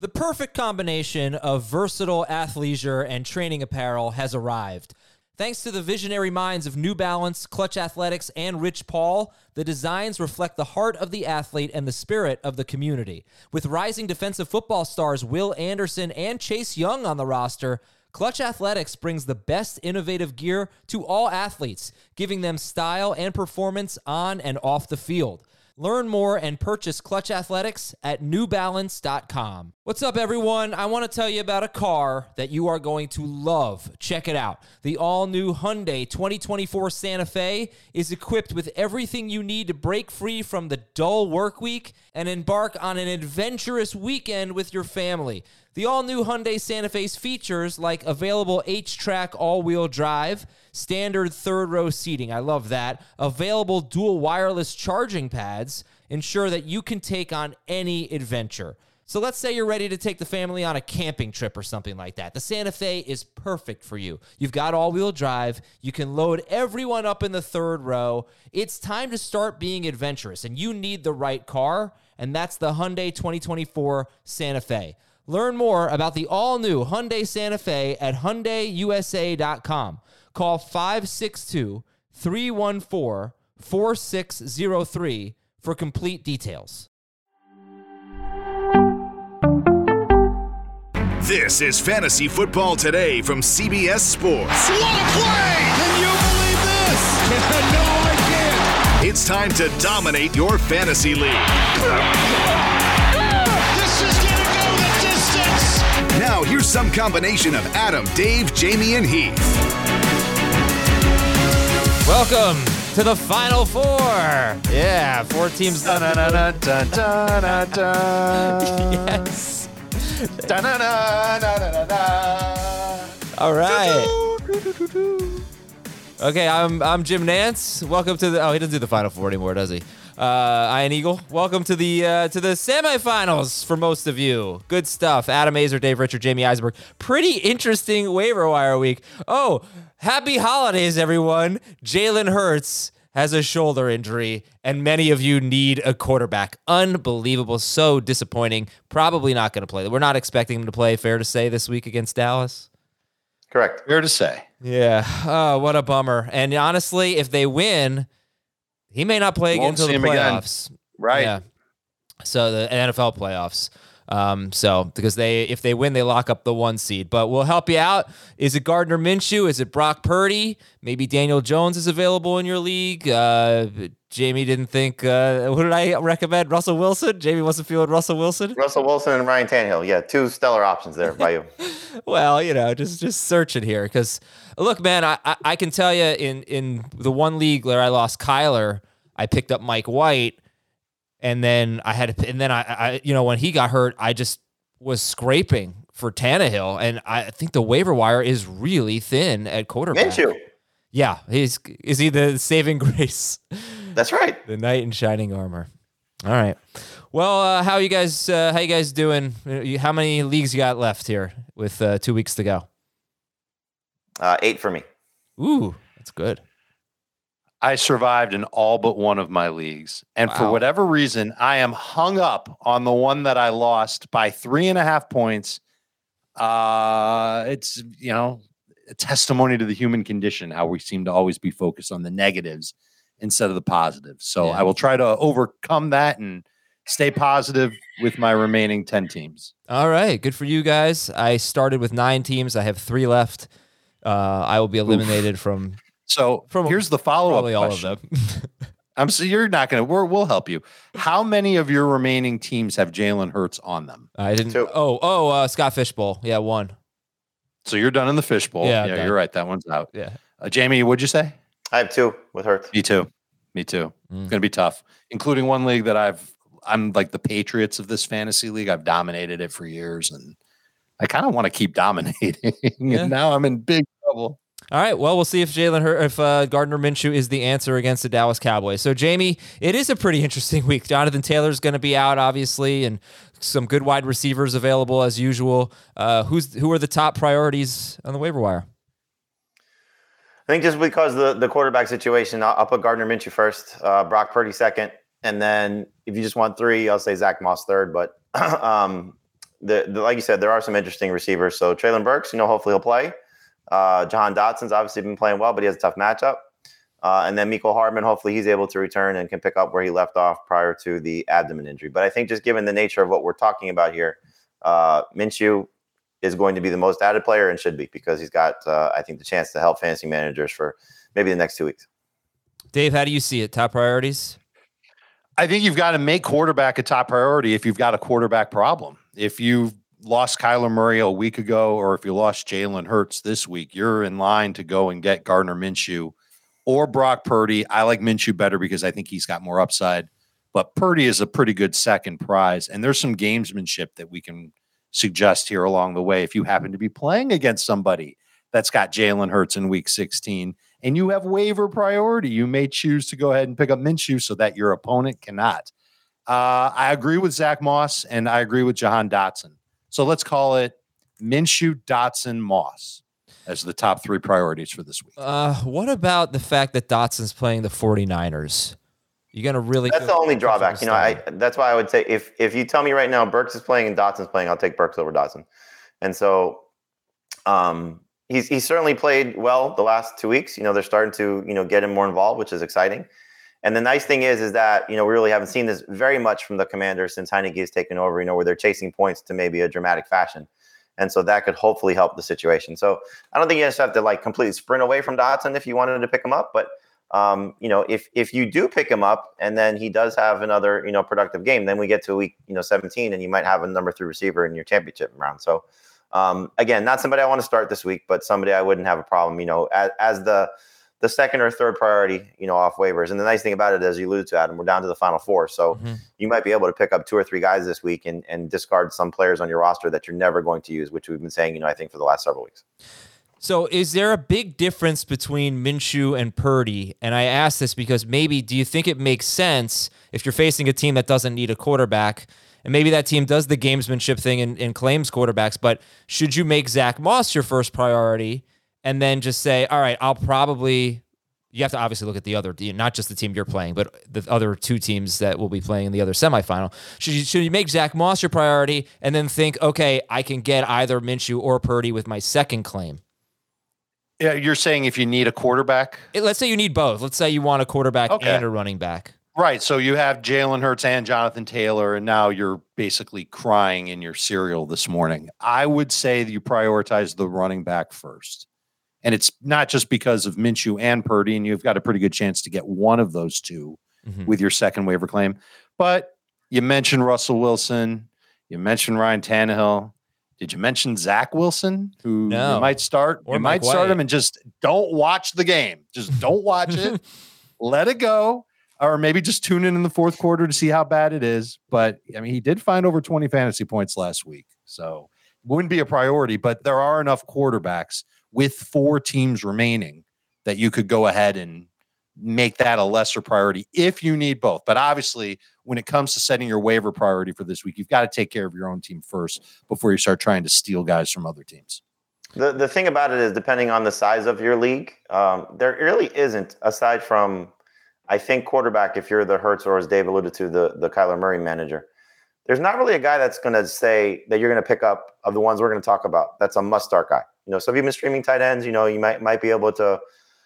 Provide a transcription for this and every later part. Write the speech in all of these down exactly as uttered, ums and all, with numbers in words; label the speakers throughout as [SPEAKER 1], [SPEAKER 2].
[SPEAKER 1] The perfect combination of versatile athleisure and training apparel has arrived. Thanks to the visionary minds of New Balance, Clutch Athletics, and Rich Paul, the designs reflect the heart of the athlete and the spirit of the community. With rising defensive football stars Will Anderson and Chase Young on the roster, Clutch Athletics brings the best innovative gear to all athletes, giving them style and performance on and off the field. Learn more and purchase Clutch Athletics at new balance dot com. What's up, everyone? I want to tell you about a car that you are going to love. Check it out. The all-new Hyundai twenty twenty-four Santa Fe is equipped with everything you need to break free from the dull work week and embark on an adventurous weekend with your family. The all-new Hyundai Santa Fe's features like available H-Track all-wheel drive, standard third-row seating, I love that, available dual wireless charging pads, ensure that you can take on any adventure. So let's say you're ready to take the family on a camping trip or something like that. The Santa Fe is perfect for you. You've got all-wheel drive. You can load everyone up in the third row. It's time to start being adventurous, and you need the right car, and that's the Hyundai twenty twenty-four Santa Fe. Learn more about the all-new Hyundai Santa Fe at Hyundai U S A dot com. Call five six two, three one four, four six zero three for complete details.
[SPEAKER 2] This is Fantasy Football Today from C B S Sports.
[SPEAKER 3] What a play! Can you believe this? No, I can't.
[SPEAKER 2] It's time to dominate your fantasy league.
[SPEAKER 3] This is gonna go the distance.
[SPEAKER 2] Now here's some combination of Adam, Dave, Jamie, and Heath.
[SPEAKER 1] Welcome to the Final Four. Yeah, four teams.
[SPEAKER 4] Dun, dun, dun, dun, dun, dun.
[SPEAKER 1] Yes.
[SPEAKER 4] Dun, dun, dun, dun, dun, dun.
[SPEAKER 1] All right. Okay, I'm I'm Jim Nance. Welcome to the. Oh, he doesn't do the Final Four anymore, does he? Uh, Ian Eagle. Welcome to the uh, to the semifinals for most of you. Good stuff. Adam Azer, Dave Richard, Jamie Eisenberg. Pretty interesting waiver wire week. Oh, happy holidays, everyone. Jalen Hurts has a shoulder injury, and many of you need a quarterback. Unbelievable. So disappointing. Probably not going to play. We're not expecting him to play, fair to say, this week against Dallas.
[SPEAKER 4] Correct. Fair to say.
[SPEAKER 1] Yeah. Oh, what a bummer. And honestly, if they win, he may not play again
[SPEAKER 4] Won't
[SPEAKER 1] until
[SPEAKER 4] see
[SPEAKER 1] the
[SPEAKER 4] him again.
[SPEAKER 1] playoffs.
[SPEAKER 4] Right.
[SPEAKER 1] Yeah. So the N F L playoffs. Um, so because they, if they win, they lock up the one seed. But we'll help you out. Is it Gardner Minshew? Is it Brock Purdy? Maybe Daniel Jones is available in your league. Uh, Jamie didn't think. Uh, who did I recommend? Russell Wilson. Jamie wasn't feeling Russell Wilson.
[SPEAKER 5] Russell Wilson and Ryan Tannehill. Yeah, two stellar options there by you.
[SPEAKER 1] Well, you know, just just searching here because look, man, I, I I can tell you in in the one league where I lost Kyler, I picked up Mike White. And then I had to, and then I, I, you know, when he got hurt, I just was scraping for Tannehill, and I think the waiver wire is really thin at quarterback.
[SPEAKER 5] Minshew.
[SPEAKER 1] Yeah, he's is he the saving grace?
[SPEAKER 5] That's right.
[SPEAKER 1] The knight in shining armor. All right. Well, uh, how you guys? Uh, how you guys doing? How many leagues you got left here with uh, two weeks to go?
[SPEAKER 5] Uh, eight for me.
[SPEAKER 1] Ooh, that's good.
[SPEAKER 4] I survived in all but one of my leagues. And
[SPEAKER 1] Wow.
[SPEAKER 4] for whatever reason, I am hung up on the one that I lost by three and a half points. Uh, it's, you know, a testimony to the human condition, how we seem to always be focused on the negatives instead of the positives. So
[SPEAKER 1] Yeah.
[SPEAKER 4] I will try to overcome that and stay positive with my remaining ten teams.
[SPEAKER 1] All right, good for you guys. I started with nine teams. I have three left. Uh, I will be eliminated Oof. from.
[SPEAKER 4] So
[SPEAKER 1] From
[SPEAKER 4] here's the follow-up
[SPEAKER 1] probably all
[SPEAKER 4] question.
[SPEAKER 1] of them.
[SPEAKER 4] I'm so you're not going to. We're, we'll help you. How many of your remaining teams have Jalen Hurts on them?
[SPEAKER 1] I didn't.
[SPEAKER 5] Two.
[SPEAKER 1] Oh, oh, uh, Scott Fishbowl. Yeah, one.
[SPEAKER 4] So you're done in the fishbowl.
[SPEAKER 1] Yeah,
[SPEAKER 4] Yeah,
[SPEAKER 1] done.
[SPEAKER 4] you're right. That one's out.
[SPEAKER 1] Yeah.
[SPEAKER 4] Uh, Jamie, what'd you say?
[SPEAKER 5] I have two with Hurts.
[SPEAKER 4] Me too. Me too.
[SPEAKER 1] Mm.
[SPEAKER 4] It's going to be tough, including one league that I've. I'm like the Patriots of this fantasy league. I've dominated it for years, and I kind of want to keep dominating.
[SPEAKER 1] Yeah.
[SPEAKER 4] And now I'm in big trouble.
[SPEAKER 1] All right. Well, we'll see if Jalen Hurt, if uh, Gardner Minshew is the answer against the Dallas Cowboys. So, Jamie, it is a pretty interesting week. Jonathan Taylor's going to be out, obviously, and some good wide receivers available as usual. Uh, who's who are the top priorities on the waiver wire?
[SPEAKER 5] I think just because the the quarterback situation, I'll, I'll put Gardner Minshew first, uh, Brock Purdy second, and then if you just want three, I'll say Zach Moss third. But um, the, the like you said, there are some interesting receivers. So Treylon Burks, you know, hopefully he'll play. Uh, Jahan Dotson's obviously been playing well, but he has a tough matchup. Uh, and then Mecole Hardman, hopefully he's able to return and can pick up where he left off prior to the abdomen injury. But I think just given the nature of what we're talking about here, uh, Minshew is going to be the most added player and should be, because he's got, uh, I think, the chance to help fantasy managers for maybe the next two weeks.
[SPEAKER 1] Dave, how do you see it? Top priorities?
[SPEAKER 4] I think you've got to make quarterback a top priority if you've got a quarterback problem. If you've lost Kyler Murray a week ago, or if you lost Jalen Hurts this week, you're in line to go and get Gardner Minshew or Brock Purdy. I like Minshew better because I think he's got more upside, but Purdy is a pretty good second prize. And there's some gamesmanship that we can suggest here along the way. If you happen to be playing against somebody that's got Jalen Hurts in week sixteen and you have waiver priority, you may choose to go ahead and pick up Minshew so that your opponent cannot. Uh, I agree with Zach Moss and I agree with Jahan Dotson. So let's call it Minshew, Dotson, Moss as the top three priorities for this week.
[SPEAKER 1] Uh, what about the fact that Dotson's playing the 49ers? You're going to really...
[SPEAKER 5] That's the only drawback. You know, I that's why I would say if if you tell me right now Burks is playing and Dotson's playing, I'll take Burks over Dotson. And so um, he's he's certainly played well the last two weeks. You know, they're starting to, you know, get him more involved, which is exciting. And the nice thing is, is that, you know, we really haven't seen this very much from the Commanders since Heineke has taken over, you know, where they're chasing points to maybe a dramatic fashion. And so that could hopefully help the situation. So I don't think you just have to like completely sprint away from Dotson if you wanted to pick him up. But, um, you know, if if you do pick him up and then he does have another, you know, productive game, then we get to week, you know, seventeen and you might have a number three receiver in your championship round. So, um, again, not somebody I want to start this week, but somebody I wouldn't have a problem, you know, as, as the the second or third priority, you know, off waivers. And the nice thing about it, as you alluded to, Adam, we're down to the final four. So mm-hmm. you might be able to pick up two or three guys this week and, and discard some players on your roster that you're never going to use, which we've been saying, you know, I think for the last several weeks.
[SPEAKER 1] So is there a big difference between Minshew and Purdy? And I ask this because maybe, do you think it makes sense if you're facing a team that doesn't need a quarterback, and maybe that team does the gamesmanship thing and, and claims quarterbacks, but should you make Zach Moss your first priority and then just say, all right, I'll probably, you have to obviously look at the other, not just the team you're playing, but the other two teams that will be playing in the other semifinal. Should you, should you make Zach Moss your priority and then think, okay, I can get either Minshew or Purdy with my second claim?
[SPEAKER 4] Yeah, you're saying if you need a quarterback?
[SPEAKER 1] It, let's say you need both. Let's say you want a quarterback
[SPEAKER 4] okay.
[SPEAKER 1] and a running back.
[SPEAKER 4] Right, so you have Jalen Hurts and Jonathan Taylor, and now you're basically crying in your cereal this morning. I would say that you prioritize the running back first. And it's not just because of Minshew and Purdy, and you've got a pretty good chance to get one of those two mm-hmm. with your second waiver claim. But you mentioned Russell Wilson. You mentioned Ryan Tannehill. Did you mention Zach Wilson, who
[SPEAKER 1] no.
[SPEAKER 4] you might start?
[SPEAKER 1] Or
[SPEAKER 4] you
[SPEAKER 1] Mike
[SPEAKER 4] might start
[SPEAKER 1] White.
[SPEAKER 4] him and just don't watch the game. Just don't watch it. Let it go. Or maybe just tune in in the fourth quarter to see how bad it is. But, I mean, he did find over twenty fantasy points last week. So it wouldn't be a priority, but there are enough quarterbacks with four teams remaining that you could go ahead and make that a lesser priority if you need both. But obviously, when it comes to setting your waiver priority for this week, you've got to take care of your own team first before you start trying to steal guys from other teams.
[SPEAKER 5] The the thing about it is, depending on the size of your league, um, there really isn't, aside from, I think, quarterback, if you're the Hurts or, as Dave alluded to, the, the Kyler Murray manager, there's not really a guy that's going to say that you're going to pick up of the ones we're going to talk about. That's a must-start guy. You know, so if you've been streaming tight ends, you know, you might might be able to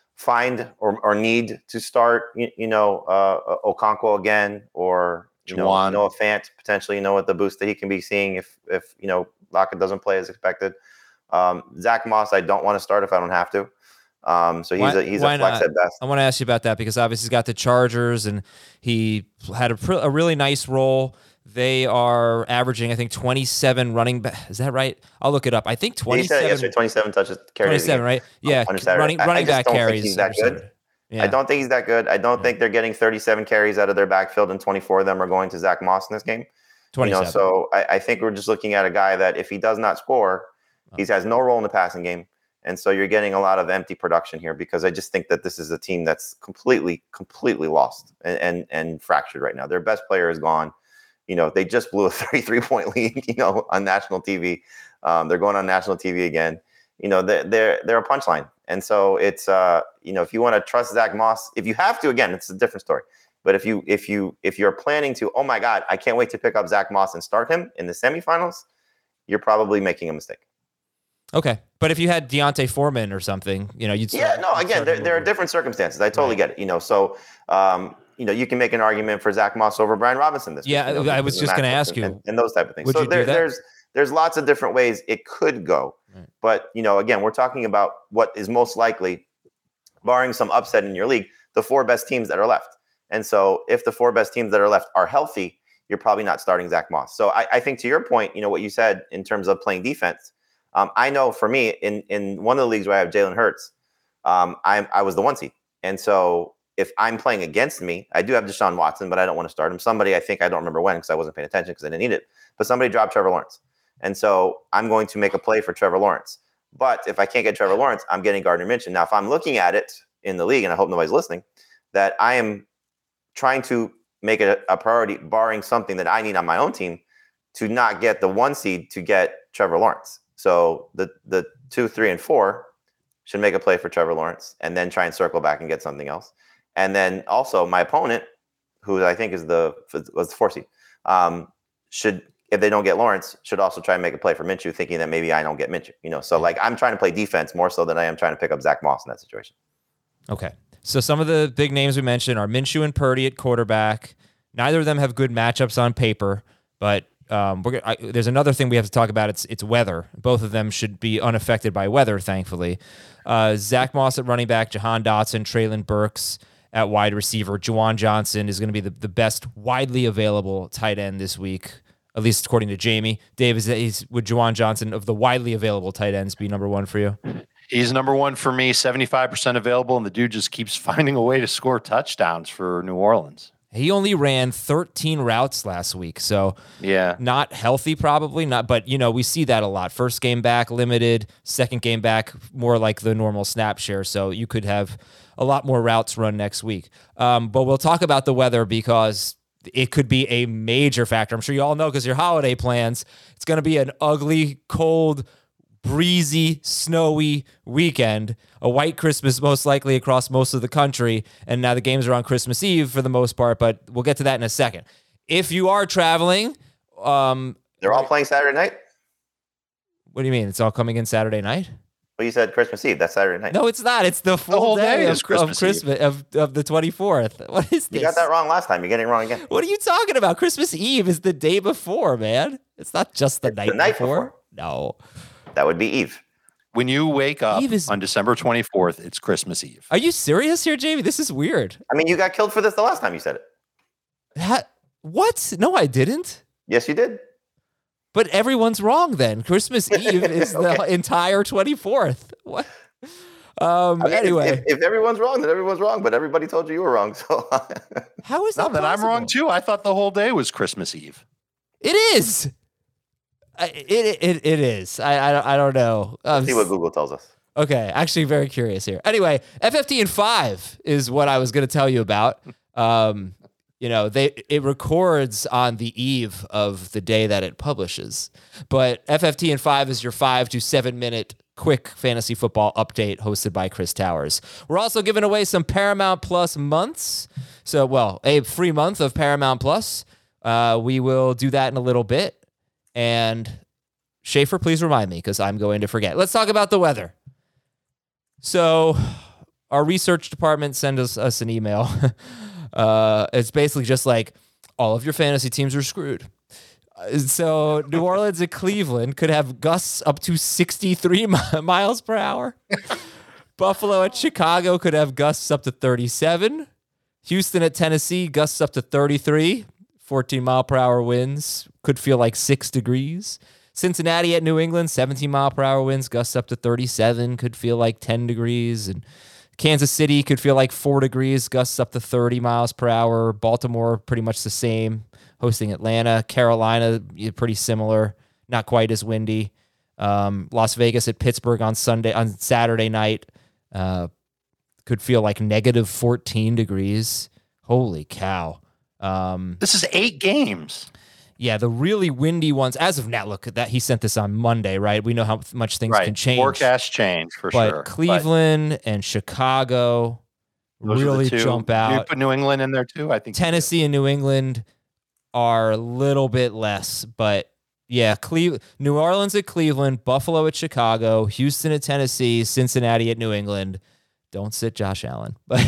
[SPEAKER 5] find or, or need to start, you, you know, uh, Okonkwo again, or, you know, Noah Fant, potentially, you know, with the boost that he can be seeing if, if you know, Lockett doesn't play as expected. Um, Zach Moss, I don't want to start if I don't have to. Um, so he's why, a he's a flex not? at best.
[SPEAKER 1] I want to ask you about that because obviously he's got the Chargers and he had a, pr- a really nice role. They are averaging, I think, twenty-seven running back. Is that right? I'll look it up. I think twenty-seven.
[SPEAKER 5] He said yesterday, twenty-seven touches carries.
[SPEAKER 1] twenty-seven, right? Yeah, running running back carries.
[SPEAKER 5] He's that good. Yeah. I don't think he's that good. I don't yeah. think they're getting thirty-seven carries out of their backfield, and twenty-four of them are going to Zach Moss in this game.
[SPEAKER 1] twenty-seven.
[SPEAKER 5] You know, so I, I think we're just looking at a guy that if he does not score, he has no role in the passing game. And so you're getting a lot of empty production here because I just think that this is a team that's completely, completely lost and and, and fractured right now. Their best player is gone. You know, they just blew a thirty-three point lead, you know, on national T V. Um, they're going on national T V again. You know, they're, they're, they're a punchline. And so it's, uh, you know, if you want to trust Zach Moss, if you have to, again, it's a different story. But if you, if you, if you're planning to, oh my God, I can't wait to pick up Zach Moss and start him in the semifinals, you're probably making a mistake.
[SPEAKER 1] Okay. But if you had Deontay Foreman or something, you know, you'd
[SPEAKER 5] yeah,
[SPEAKER 1] start,
[SPEAKER 5] no, again, there, there are different circumstances. I totally
[SPEAKER 1] Right.
[SPEAKER 5] get it. You know, so, um, you know, you can make an argument for Zach Moss over Brian Robinson this
[SPEAKER 1] Yeah,
[SPEAKER 5] week, you know,
[SPEAKER 1] I was
[SPEAKER 5] because of
[SPEAKER 1] just gonna
[SPEAKER 5] matchups
[SPEAKER 1] ask
[SPEAKER 5] and,
[SPEAKER 1] you.
[SPEAKER 5] and, and those type of things.
[SPEAKER 1] Would
[SPEAKER 5] So
[SPEAKER 1] you do
[SPEAKER 5] there,
[SPEAKER 1] that?
[SPEAKER 5] there's there's lots of different ways it could go.
[SPEAKER 1] Right.
[SPEAKER 5] But, you know, again, we're talking about what is most likely, barring some upset in your league, the four best teams that are left. And so if the four best teams that are left are healthy, you're probably not starting Zach Moss. So I, I think to your point, you know, what you said in terms of playing defense, um, I know for me in, in one of the leagues where I have Jalen Hurts, um, I, I was the one seed. And so if I'm playing against me, I do have Deshaun Watson, but I don't want to start him. Somebody, I think, I don't remember when because I wasn't paying attention because I didn't need it, but somebody dropped Trevor Lawrence. And so I'm going to make a play for Trevor Lawrence. But if I can't get Trevor Lawrence, I'm getting Gardner Minshew. Now, if I'm looking at it in the league, and I hope nobody's listening, that I am trying to make it a, a priority, barring something that I need on my own team, to not get the one seed to get Trevor Lawrence. So the the two, three, and four should make a play for Trevor Lawrence and then try and circle back and get something else. And then also my opponent, who I think is the was the four seed, um, should, if they don't get Lawrence, should also try and make a play for Minshew, thinking that maybe I don't get Minshew. You know, so like I'm trying to play defense more so than I am trying to pick up Zach Moss in that situation.
[SPEAKER 1] Okay. So some of the big names we mentioned are Minshew and Purdy at quarterback. Neither of them have good matchups on paper, but um, we're I, there's another thing we have to talk about. It's it's weather. Both of them should be unaffected by weather, thankfully. Uh, Zach Moss at running back, Jahan Dotson, Treylon Burks at wide receiver. Juwan Johnson is going to be the, the best widely available tight end this week, at least according to Jamie. Dave, is, is would Juwan Johnson of the widely available tight ends be number one for you?
[SPEAKER 4] He's number one for me, seventy-five percent available, and the dude just keeps finding a way to score touchdowns for New Orleans.
[SPEAKER 1] He only ran thirteen routes last week, so
[SPEAKER 4] yeah,
[SPEAKER 1] not healthy probably, not. But, you know, we see that a lot. First game back, limited. Second game back, more like the normal snap share, so you could have a lot more routes run next week. Um, but we'll talk about the weather because it could be a major factor. I'm sure you all know because your holiday plans, it's going to be an ugly, cold, breezy, snowy weekend, a white Christmas most likely across most of the country, and now the games are on Christmas Eve for the most part, but we'll get to that in a second. If you are traveling... Um,
[SPEAKER 5] They're all playing Saturday night?
[SPEAKER 1] What do you mean? It's all coming in Saturday night?
[SPEAKER 5] Well, you said Christmas Eve. That's Saturday night.
[SPEAKER 1] No, it's not. It's the full
[SPEAKER 4] the whole
[SPEAKER 1] day,
[SPEAKER 4] day
[SPEAKER 1] of
[SPEAKER 4] is
[SPEAKER 1] Christmas,
[SPEAKER 4] Christmas
[SPEAKER 1] of, Christmas of, of the twenty-fourth. What is this?
[SPEAKER 5] You got that wrong last time. You're getting it wrong again.
[SPEAKER 1] What are you talking about? Christmas Eve is the day before, man. It's not just the,
[SPEAKER 5] It's
[SPEAKER 1] night,
[SPEAKER 5] the night
[SPEAKER 1] before.
[SPEAKER 5] before.
[SPEAKER 1] No.
[SPEAKER 5] That would be Eve.
[SPEAKER 4] When you wake up
[SPEAKER 1] Eve is-
[SPEAKER 4] on December twenty-fourth, it's Christmas Eve.
[SPEAKER 1] Are you serious here, Jamie? This is weird.
[SPEAKER 5] I mean, you got killed for this the last time you said it.
[SPEAKER 1] That, what? No, I didn't.
[SPEAKER 5] Yes, you did.
[SPEAKER 1] But everyone's wrong then. Christmas Eve is the
[SPEAKER 5] Okay.
[SPEAKER 1] entire twenty-fourth. What? Um,
[SPEAKER 5] I mean,
[SPEAKER 1] anyway,
[SPEAKER 5] if, if everyone's wrong, then everyone's wrong. But everybody told you you were wrong. So
[SPEAKER 1] how is that
[SPEAKER 4] Not that I'm wrong
[SPEAKER 1] possible?
[SPEAKER 4] too. I thought the whole day was Christmas Eve.
[SPEAKER 1] It is. I- It it it is. I I don't, I don't know. Um,
[SPEAKER 5] see what Google tells us.
[SPEAKER 1] Okay, actually very curious here. Anyway, F F T in five is what I was going to tell you about. Um, you know, they it records on the eve of the day that it publishes. But F F T in five is your five to seven minute quick fantasy football update hosted by Chris Towers. We're also giving away some Paramount Plus months. So, well, a free month of Paramount Plus. Uh, we will do that in a little bit. And Schaefer, please remind me because I'm going to forget. Let's talk about the weather. So our research department sent us, us an email. uh, it's basically just like all of your fantasy teams are screwed. Uh, So New Orleans and Cleveland could have gusts up to sixty-three mi- miles per hour. Buffalo at Chicago could have gusts up to thirty-seven. Houston at Tennessee, gusts up to thirty-three. fourteen mile per hour winds, could feel like six degrees. Cincinnati at New England, seventeen mile per hour winds, gusts up to thirty-seven, could feel like ten degrees. And Kansas City could feel like four degrees, gusts up to thirty miles per hour. Baltimore, pretty much the same, hosting Atlanta. Carolina, pretty similar, not quite as windy. Um, Las Vegas at Pittsburgh on Sunday, on Saturday night, uh, could feel like negative fourteen degrees. Holy cow. Um,
[SPEAKER 4] This is eight games.
[SPEAKER 1] yeah, the really windy ones, as of now, look, that he sent this on Monday, right? We know how much things
[SPEAKER 4] Right.
[SPEAKER 1] can change.
[SPEAKER 4] Forecast change for
[SPEAKER 1] but
[SPEAKER 4] sure.
[SPEAKER 1] Cleveland and Chicago
[SPEAKER 4] But those are the
[SPEAKER 1] really
[SPEAKER 4] two.
[SPEAKER 1] jump
[SPEAKER 4] You
[SPEAKER 1] out.
[SPEAKER 4] put New England in there too. I think you
[SPEAKER 1] Tennessee and New England are a little bit less, but Yeah, Cle- New Orleans at Cleveland, Buffalo at Chicago, Houston at Tennessee, Cincinnati at New England. Don't sit Josh Allen. But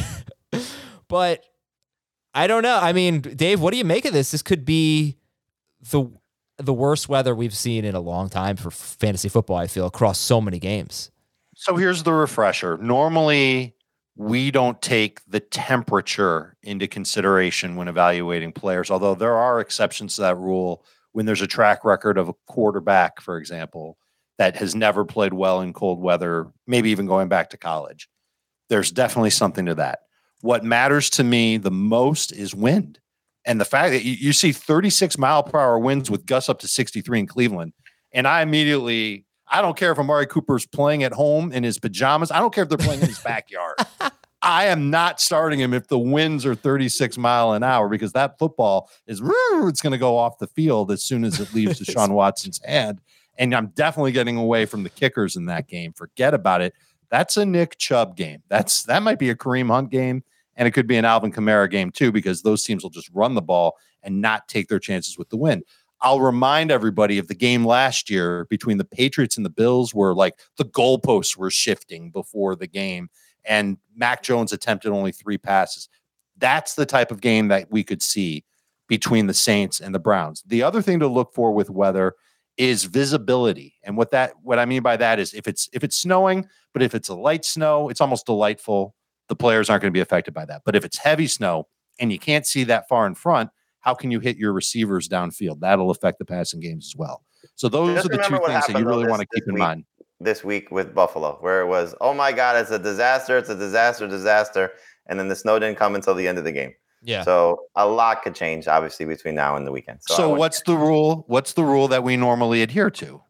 [SPEAKER 1] but I don't know. I mean, Dave, what do you make of this? This could be the the worst weather we've seen in a long time for fantasy football, I feel, across so many games.
[SPEAKER 4] So here's the refresher. Normally, we don't take the temperature into consideration when evaluating players, although there are exceptions to that rule when there's a track record of a quarterback, for example, that has never played well in cold weather, maybe even going back to college. There's definitely something to that. What matters to me the most is wind. And the fact that you, you see thirty-six mile per hour winds with gusts up to sixty-three in Cleveland. And I immediately, I don't care if Amari Cooper's playing at home in his pajamas. I don't care if they're playing in his backyard. I am not starting him if the winds are thirty-six mile an hour, because that football is, it's going to go off the field as soon as it leaves Deshaun Watson's hand. And I'm definitely getting away from the kickers in that game. Forget about it. That's a Nick Chubb game. That's that might be a Kareem Hunt game, and it could be an Alvin Kamara game too, because those teams will just run the ball and not take their chances with the win. I'll remind everybody of the game last year between the Patriots and the Bills, where like the goalposts were shifting before the game, and Mac Jones attempted only three passes. That's the type of game that we could see between the Saints and the Browns. The other thing to look for with weather is visibility. And what that what I mean by that is if it's if it's snowing, but if it's a light snow, it's almost delightful. The players aren't going to be affected by that. But if it's heavy snow and you can't see that far in front, how can you hit your receivers downfield? That'll affect the passing games as well. So those
[SPEAKER 5] Just
[SPEAKER 4] are the two things that you really
[SPEAKER 5] this,
[SPEAKER 4] want to keep in
[SPEAKER 5] week,
[SPEAKER 4] mind.
[SPEAKER 5] This week with Buffalo, where it was, oh my God, it's a disaster, it's a disaster, disaster. And then the snow didn't come until the end of the game.
[SPEAKER 1] Yeah.
[SPEAKER 5] So a lot could change, obviously, between now and the weekend. So,
[SPEAKER 4] So what's the rule? What's the rule that we normally adhere to?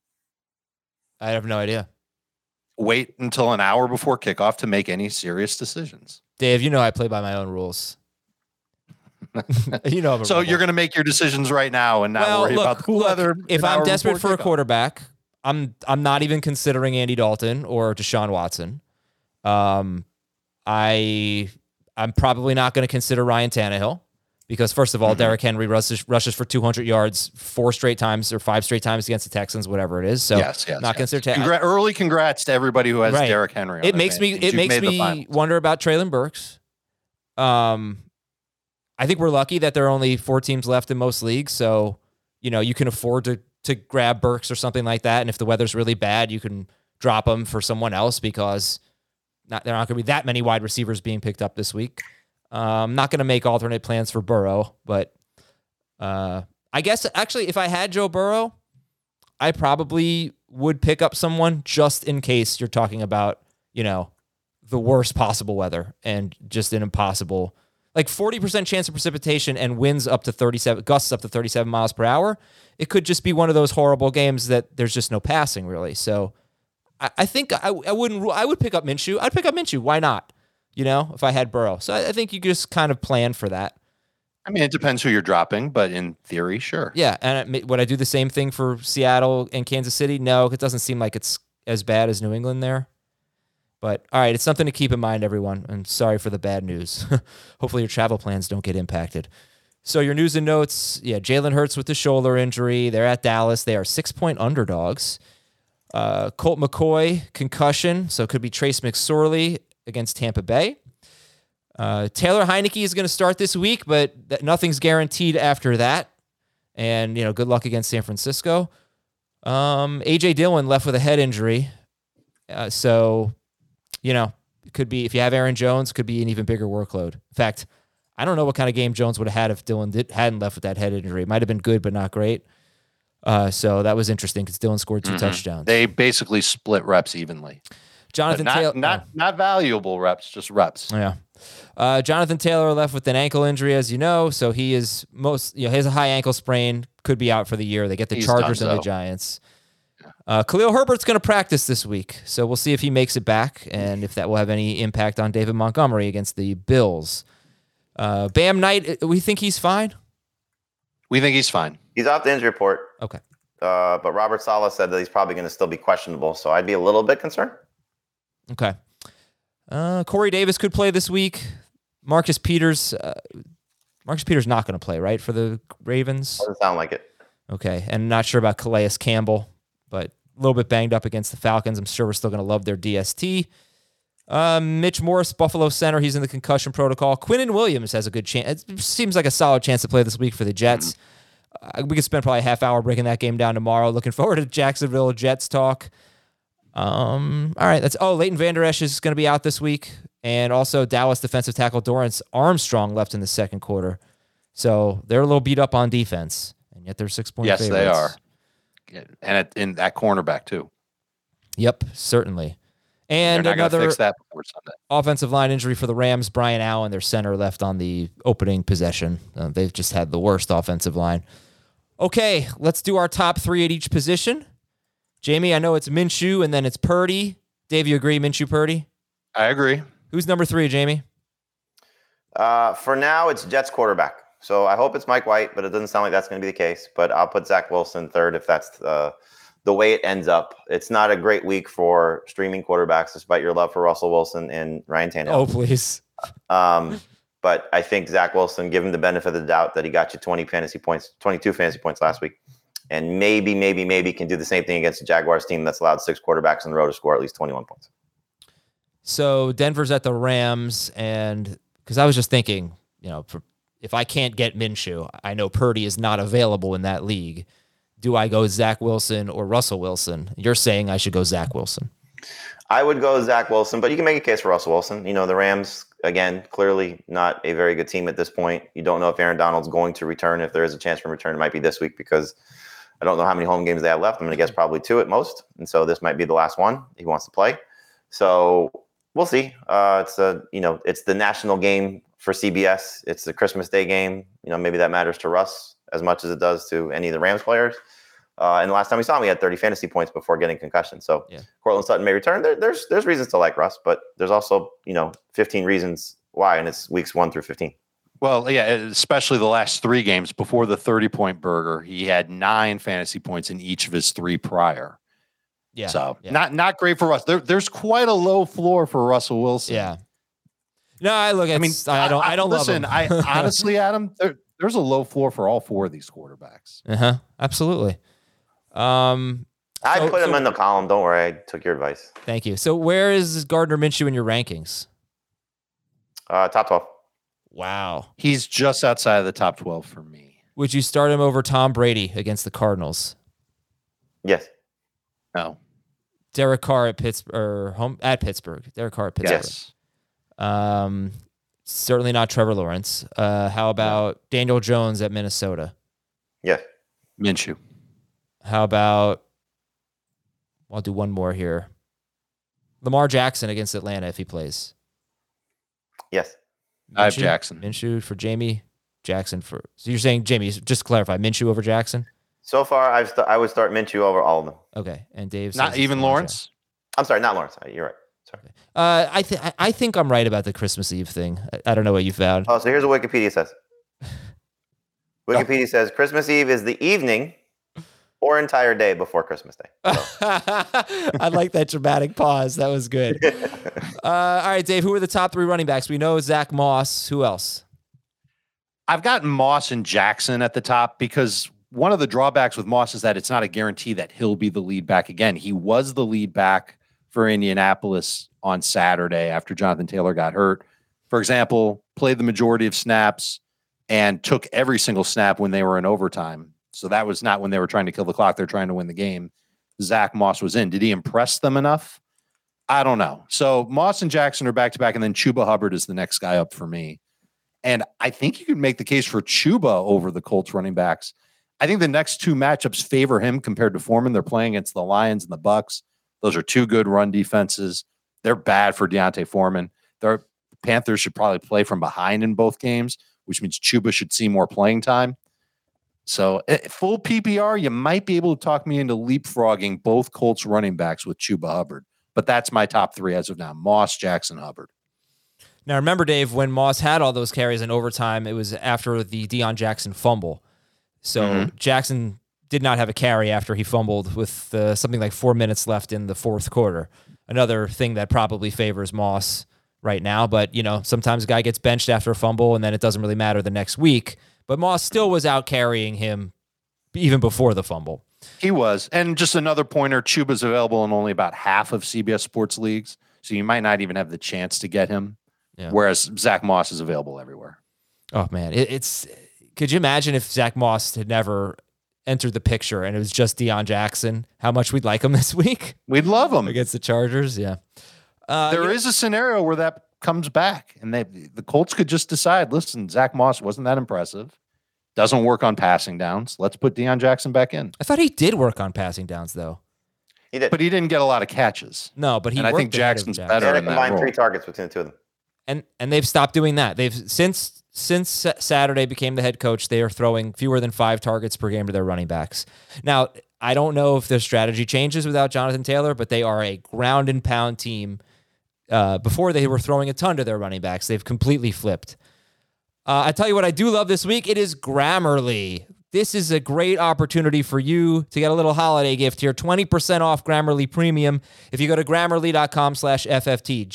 [SPEAKER 1] I have no idea.
[SPEAKER 4] Wait until an hour before kickoff to make any serious decisions.
[SPEAKER 1] Dave, you know I play by my own rules. you know, I'm
[SPEAKER 4] so
[SPEAKER 1] rebel.
[SPEAKER 4] You're going to make your decisions right now and not
[SPEAKER 1] well,
[SPEAKER 4] worry
[SPEAKER 1] look,
[SPEAKER 4] about the cool
[SPEAKER 1] look,
[SPEAKER 4] weather.
[SPEAKER 1] If
[SPEAKER 4] an
[SPEAKER 1] I'm
[SPEAKER 4] hour
[SPEAKER 1] desperate
[SPEAKER 4] before
[SPEAKER 1] for a
[SPEAKER 4] kickoff.
[SPEAKER 1] quarterback, I'm I'm not even considering Andy Dalton or Deshaun Watson. Um, I I'm probably not going to consider Ryan Tannehill because first of all, mm-hmm. Derrick Henry rushes rushes for two hundred yards four straight times or five straight times against the Texans, whatever it is. So
[SPEAKER 4] yes, yes,
[SPEAKER 1] not
[SPEAKER 4] yes.
[SPEAKER 1] consider Tannehill.
[SPEAKER 4] Congra- early congrats to everybody who has
[SPEAKER 1] right.
[SPEAKER 4] Derrick Henry. On
[SPEAKER 1] it makes me it makes me wonder about Treylon Burks. Um. I think we're lucky that there are only four teams left in most leagues. So, you know, you can afford to to grab Burks or something like that. And if the weather's really bad, you can drop them for someone else because not, there aren't going to be that many wide receivers being picked up this week. I'm um, not going to make alternate plans for Burrow, but uh, I guess actually if I had Joe Burrow, I probably would pick up someone just in case you're talking about, you know, the worst possible weather and just an impossible like forty percent chance of precipitation and winds up to thirty-seven, gusts up to thirty-seven miles per hour. It could just be one of those horrible games that there's just no passing really. So I, I think I, I wouldn't, I would pick up Minshew. I'd pick up Minshew. Why not? You know, if I had Burrow. So I, I think you just kind of plan for that.
[SPEAKER 4] I mean, it depends who you're dropping, but in theory, sure.
[SPEAKER 1] Yeah. And it, would I do the same thing for Seattle and Kansas City? No, it doesn't seem like it's as bad as New England there. But, all right, it's something to keep in mind, everyone. And sorry for the bad news. Hopefully your travel plans don't get impacted. So your news and notes, yeah, Jalen Hurts with the shoulder injury. They're at Dallas. They are six-point underdogs. Uh, Colt McCoy, concussion, so it could be Trace McSorley against Tampa Bay. Uh, Taylor Heineke is going to start this week, but th- nothing's guaranteed after that. And, you know, good luck against San Francisco. Um, A J Dillon left with a head injury. Uh, so... You know, it could be, if you have Aaron Jones, could be an even bigger workload. In fact, I don't know what kind of game Jones would have had if Dillon did, hadn't left with that head injury. It might have been good, but not great. Uh, so that was interesting because Dillon scored two mm-hmm. touchdowns.
[SPEAKER 4] They basically split reps evenly.
[SPEAKER 1] Jonathan
[SPEAKER 4] not,
[SPEAKER 1] Taylor.
[SPEAKER 4] Not, oh. not valuable reps, just reps.
[SPEAKER 1] Yeah. Uh, Jonathan Taylor left with an ankle injury, as you know. So he is most, you know, he has a high ankle sprain, could be out for the year. They get the He's Chargers and so. the Giants. Uh, Khalil Herbert's going to practice this week, so we'll see if he makes it back and if that will have any impact on David Montgomery against the Bills. Uh, Bam Knight, we think he's fine?
[SPEAKER 4] We think he's fine.
[SPEAKER 5] He's off the injury report.
[SPEAKER 1] Okay.
[SPEAKER 5] Uh, but Robert Saleh said that he's probably going to still be questionable, so I'd be a little bit concerned.
[SPEAKER 1] Okay. Uh, Corey Davis could play this week. Marcus Peters, uh, Marcus Peters not going to play, right, for the Ravens?
[SPEAKER 5] Doesn't sound like it.
[SPEAKER 1] Okay, and not sure about Calais Campbell, but a little bit banged up against the Falcons. I'm sure we're still going to love their D S T. Uh, Mitch Morse, Buffalo center, he's in the concussion protocol. Quinnen Williams has a good chance. It seems like a solid chance to play this week for the Jets. Uh, we could spend probably a half hour breaking that game down tomorrow. Looking forward to Jacksonville Jets talk. Um, all right, that's oh, Leighton Vander Esch is going to be out this week, and also Dallas defensive tackle Dorrance Armstrong left in the second quarter. So they're a little beat up on defense, and yet they're six point
[SPEAKER 4] Yes,
[SPEAKER 1] favorites.
[SPEAKER 4] they are. And it, in that cornerback, too.
[SPEAKER 1] Yep, certainly. And
[SPEAKER 4] They're not
[SPEAKER 1] another
[SPEAKER 4] gonna fix that before Sunday.
[SPEAKER 1] offensive line injury for the Rams. Brian Allen, their center, left on the opening possession. Uh, they've just had the worst offensive line. Okay, let's do our top three at each position. Jamie, I know it's Minshew, and then it's Purdy. Dave, you agree, Minshew, Purdy?
[SPEAKER 4] I agree.
[SPEAKER 1] Who's number three, Jamie?
[SPEAKER 5] Uh, for now, it's Jets quarterback. So I hope it's Mike White, but it doesn't sound like that's going to be the case. But I'll put Zach Wilson third if that's uh, the way it ends up. It's not a great week for streaming quarterbacks, despite your love for Russell Wilson and Ryan Tannehill.
[SPEAKER 1] Oh, please.
[SPEAKER 5] Um, but I think Zach Wilson, give him the benefit of the doubt that he got you twenty fantasy points, twenty-two fantasy points last week. And maybe, maybe, maybe can do the same thing against the Jaguars team that's allowed six quarterbacks in a row to score at least twenty-one points.
[SPEAKER 1] So Denver's at the Rams, and because I was just thinking, you know, for, if I can't get Minshew, I know Purdy is not available in that league. Do I go Zach Wilson or Russell Wilson? You're saying I should go Zach Wilson.
[SPEAKER 5] I would go Zach Wilson, but you can make a case for Russell Wilson. You know, the Rams, again, clearly not a very good team at this point. You don't know if Aaron Donald's going to return. If there is a chance for him to return, it might be this week because I don't know how many home games they have left. I'm going to guess probably two at most. And so this might be the last one he wants to play. So we'll see. Uh, it's a, you know, it's the national game for C B S. It's the Christmas Day game. You know, maybe that matters to Russ as much as it does to any of the Rams players. Uh, and the last time we saw him, he had thirty fantasy points before getting concussion. So yeah. Cortland Sutton may return. There, there's there's reasons to like Russ, but there's also, you know, fifteen reasons why, and it's weeks one through fifteen.
[SPEAKER 4] Well, yeah, especially the last three games before the thirty-point burger, he had nine fantasy points in each of his three prior.
[SPEAKER 1] Yeah.
[SPEAKER 4] So
[SPEAKER 1] yeah.
[SPEAKER 4] not not great for Russ. There, there's quite a low floor for Russell Wilson.
[SPEAKER 1] Yeah. No, I look at. I mean, I don't. I, I don't
[SPEAKER 4] listen.
[SPEAKER 1] love him.
[SPEAKER 4] I honestly, Adam, there, there's a low floor for all four of these quarterbacks.
[SPEAKER 1] Uh huh. Absolutely. Um,
[SPEAKER 5] I
[SPEAKER 1] so,
[SPEAKER 5] put him
[SPEAKER 1] so,
[SPEAKER 5] in the column. Don't worry, I took your advice.
[SPEAKER 1] Thank you. So, where is Gardner Minshew in your rankings?
[SPEAKER 5] Uh, top twelve.
[SPEAKER 1] Wow.
[SPEAKER 4] He's just outside of the top twelve for me.
[SPEAKER 1] Would you start him over Tom Brady against the Cardinals?
[SPEAKER 5] Yes.
[SPEAKER 4] No.
[SPEAKER 1] Derek Carr at Pittsburgh or home at Pittsburgh. Derek Carr at Pittsburgh.
[SPEAKER 4] Yes.
[SPEAKER 1] Um, certainly not Trevor Lawrence. Uh, how about no. Daniel Jones at Minnesota?
[SPEAKER 5] Yes.
[SPEAKER 4] Minshew.
[SPEAKER 1] How about, I'll do one more here. Lamar Jackson against Atlanta if he plays.
[SPEAKER 5] Yes.
[SPEAKER 1] Minshew,
[SPEAKER 4] I have Jackson.
[SPEAKER 1] Minshew for Jamie, Jackson for, so you're saying, Jamie, just to clarify, Minshew over Jackson?
[SPEAKER 5] So far, I've st- I would start Minshew over all of them.
[SPEAKER 1] Okay. And Dave
[SPEAKER 4] Not even Lawrence?
[SPEAKER 1] Jackson.
[SPEAKER 5] I'm sorry, not Lawrence. You're right. Sorry.
[SPEAKER 1] Uh, I, th- I think I'm right about the Christmas Eve thing. I, I don't know what you found.
[SPEAKER 5] Oh, so here's what Wikipedia says. Wikipedia oh. says Christmas Eve is the evening or entire day before Christmas Day. So.
[SPEAKER 1] I like that dramatic pause. That was good. uh, all right, Dave, who are the top three running backs? We know Zach Moss. Who else?
[SPEAKER 4] I've got Moss and Jackson at the top because one of the drawbacks with Moss is that it's not a guarantee that he'll be the lead back again. He was the lead back for Indianapolis on Saturday after Jonathan Taylor got hurt. For example, played the majority of snaps and took every single snap when they were in overtime. So that was not when they were trying to kill the clock. They're trying to win the game. Zach Moss was in. Did he impress them enough? I don't know. So Moss and Jackson are back-to-back, and then Chuba Hubbard is the next guy up for me. And I think you could make the case for Chuba over the Colts running backs. I think the next two matchups favor him compared to Foreman. They're playing against the Lions and the Bucks. Those are two good run defenses. They're bad for Deontay Foreman. The Panthers should probably play from behind in both games, which means Chuba should see more playing time. So full P P R, you might be able to talk me into leapfrogging both Colts running backs with Chuba Hubbard. But that's my top three as of now. Moss, Jackson, Hubbard.
[SPEAKER 1] Now, remember, Dave, when Moss had all those carries in overtime, it was after the Deion Jackson fumble. So mm-hmm. Jackson did not have a carry after he fumbled with uh, something like four minutes left in the fourth quarter. Another thing that probably favors Moss right now. But, you know, sometimes a guy gets benched after a fumble, and then it doesn't really matter the next week. But Moss still was out carrying him even before the fumble.
[SPEAKER 4] He was. And just another pointer, Chuba's available in only about half of C B S Sports leagues, so you might not even have the chance to get him, yeah. whereas Zach Moss is available everywhere.
[SPEAKER 1] Oh, man. It, it's could you imagine if Zach Moss had never entered the picture and it was just Deion Jackson, how much we'd like him this week?
[SPEAKER 4] We'd love him.
[SPEAKER 1] Against the Chargers, yeah. Uh,
[SPEAKER 4] there
[SPEAKER 1] yeah.
[SPEAKER 4] is a scenario where that comes back, and they the Colts could just decide, listen, Zach Moss wasn't that impressive. Doesn't work on passing downs. Let's put Deion Jackson back in.
[SPEAKER 1] I thought he did work on passing downs, though.
[SPEAKER 5] He did.
[SPEAKER 4] But he didn't get a lot of catches.
[SPEAKER 1] No, but he
[SPEAKER 4] and I think Jackson's Jackson. better
[SPEAKER 5] They had
[SPEAKER 4] in
[SPEAKER 5] a
[SPEAKER 4] that
[SPEAKER 5] combined
[SPEAKER 4] role.
[SPEAKER 5] three targets between the two of them.
[SPEAKER 1] And and they've stopped doing that. They've since since Saturday became the head coach, they are throwing fewer than five targets per game to their running backs. Now, I don't know if their strategy changes without Jonathan Taylor, but they are a ground and pound team. Uh, before they were throwing a ton to their running backs. They've completely flipped. Uh, I tell you what I do love this week. It is Grammarly. This is a great opportunity for you to get a little holiday gift here. twenty percent off Grammarly Premium if you go to grammarly.com slash FFT.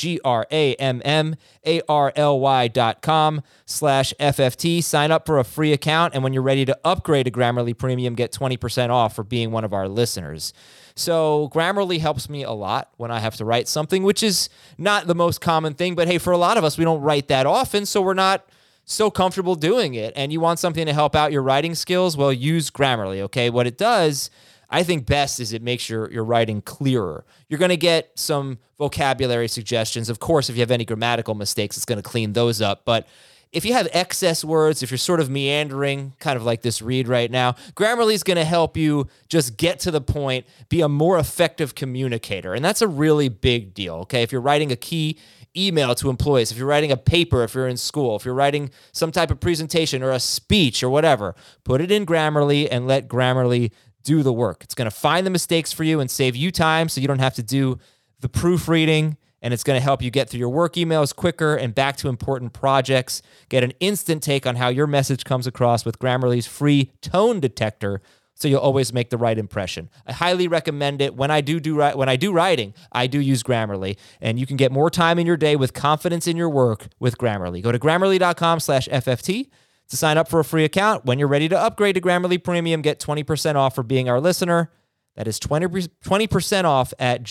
[SPEAKER 1] G-R-A-M-M-A-R-L-Y dot com slash FFT. Sign up for a free account, and when you're ready to upgrade to Grammarly Premium, get twenty percent off for being one of our listeners. So Grammarly helps me a lot when I have to write something, which is not the most common thing. But hey, for a lot of us, we don't write that often, so we're not so comfortable doing it. And you want something to help out your writing skills? Well, use Grammarly, okay? What it does, I think best, is it makes your, your writing clearer. You're going to get some vocabulary suggestions. Of course, if you have any grammatical mistakes, it's going to clean those up. But if you have excess words, if you're sort of meandering, kind of like this read right now, Grammarly is going to help you just get to the point, be a more effective communicator. And that's a really big deal, okay? If you're writing a key email to employees, if you're writing a paper, if you're in school, if you're writing some type of presentation or a speech or whatever, put it in Grammarly and let Grammarly do the work. It's going to find the mistakes for you and save you time so you don't have to do the proofreading, and it's going to help you get through your work emails quicker and back to important projects. Get an instant take on how your message comes across with Grammarly's free tone detector, so you'll always make the right impression. I highly recommend it. When I do do when I do writing, I do use Grammarly, and you can get more time in your day with confidence in your work with Grammarly. Go to grammarly.com slash FFT to sign up for a free account. When you're ready to upgrade to Grammarly Premium, get twenty percent off for being our listener. That is twenty percent off at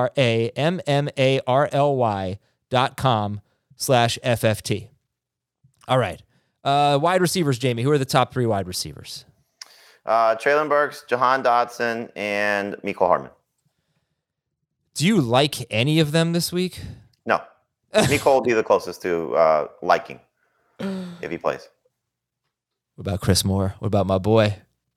[SPEAKER 1] G-R-A-M-M-A-R-L-Y dot com slash FFT. All right. Uh, wide receivers, Jamie. Who are the top three wide receivers?
[SPEAKER 5] Uh, Treylon Burks, Jahan Dotson, and Mecole Hardman.
[SPEAKER 1] Do you like any of them this week?
[SPEAKER 5] No. Mecole will be the closest to uh, liking if he plays.
[SPEAKER 1] What about Chris Moore? What about my boy?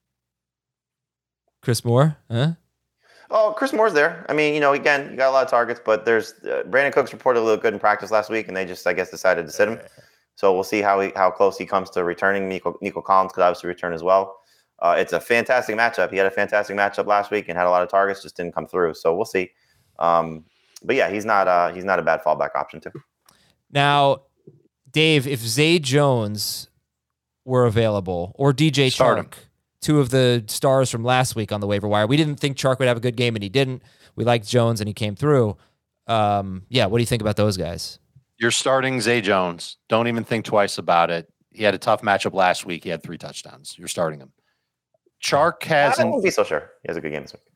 [SPEAKER 1] Chris Moore? Huh?
[SPEAKER 5] Oh, Chris Moore's there. I mean, you know, again, you got a lot of targets, but there's uh, Brandon Cooks reported a little good in practice last week, and they just, I guess, decided to sit him. So we'll see how he, how close he comes to returning. Nico, Nico Collins could obviously return as well. Uh, it's a fantastic matchup. He had a fantastic matchup last week and had a lot of targets, just didn't come through. So we'll see. Um, but yeah, he's not uh, he's not a bad fallback option too.
[SPEAKER 1] Now, Dave, if Zay Jones were available or D J Chark, two of the stars from last week on the waiver wire, we didn't think Chark would have a good game, and he didn't. We liked Jones, and he came through. Um, yeah, what do you think about those guys?
[SPEAKER 4] You're starting Zay Jones. Don't even think twice about it. He had a tough matchup last week. He had three touchdowns. You're starting him. Chark has.
[SPEAKER 5] I won't be so sure. He has a good game this week.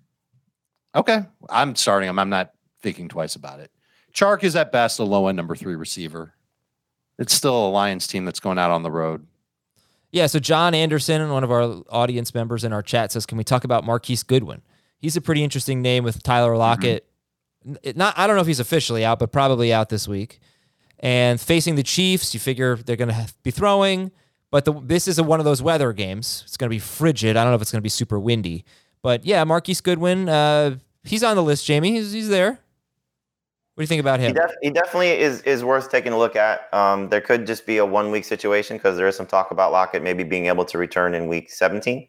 [SPEAKER 4] Okay, I'm starting him. I'm not thinking twice about it. Chark is at best a low-end number three receiver. It's still a Lions team that's going out on the road.
[SPEAKER 1] Yeah, so John Anderson, one of our audience members in our chat, says, can we talk about Marquise Goodwin? He's a pretty interesting name with Tyler Lockett. Mm-hmm. Not, I don't know if he's officially out, but probably out this week. And facing the Chiefs, you figure they're going to be throwing. But the, this is a, one of those weather games. It's going to be frigid. I don't know if it's going to be super windy. But yeah, Marquise Goodwin, uh, he's on the list, Jamie. He's, he's there. What do you think about him?
[SPEAKER 5] He, def- he definitely is is worth taking a look at. Um, there could just be a one-week situation because there is some talk about Lockett maybe being able to return in week seventeen.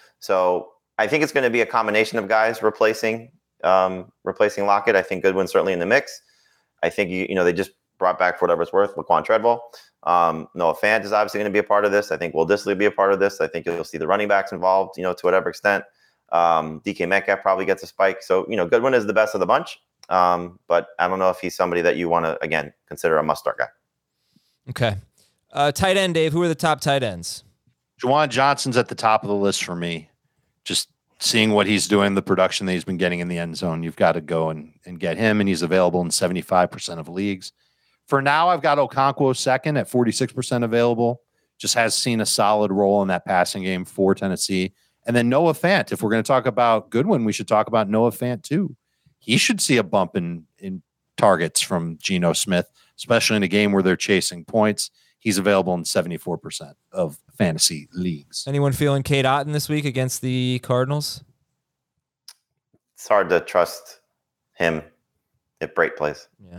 [SPEAKER 5] So I think it's going to be a combination of guys replacing um, replacing Lockett. I think Goodwin's certainly in the mix. I think, you, you know, they just brought back, for whatever it's worth, Laquan Treadwell. Um, Noah Fant is obviously going to be a part of this. I think Will Dissly will be a part of this. I think you'll see the running backs involved, you know, to whatever extent. Um, D K Metcalf probably gets a spike. So, you know, Goodwin is the best of the bunch. Um, but I don't know if he's somebody that you want to, again, consider a must-start guy.
[SPEAKER 1] Okay. Uh, tight end, Dave, who are the top tight ends?
[SPEAKER 4] Juwan Johnson's at the top of the list for me. just seeing what he's doing, the production that he's been getting in the end zone, you've got to go and, and get him, and he's available in seventy-five percent of leagues. For now, I've got Okonkwo second at forty-six percent available. Just has seen a solid role in that passing game for Tennessee. And then Noah Fant. If we're going to talk about Goodwin, we should talk about Noah Fant too. He should see a bump in, in targets from Geno Smith, especially in a game where they're chasing points. He's available in seventy-four percent of fantasy leagues.
[SPEAKER 1] Anyone feeling Cade Otton this week against the Cardinals?
[SPEAKER 5] It's hard to trust him if Brate plays.
[SPEAKER 1] Yeah.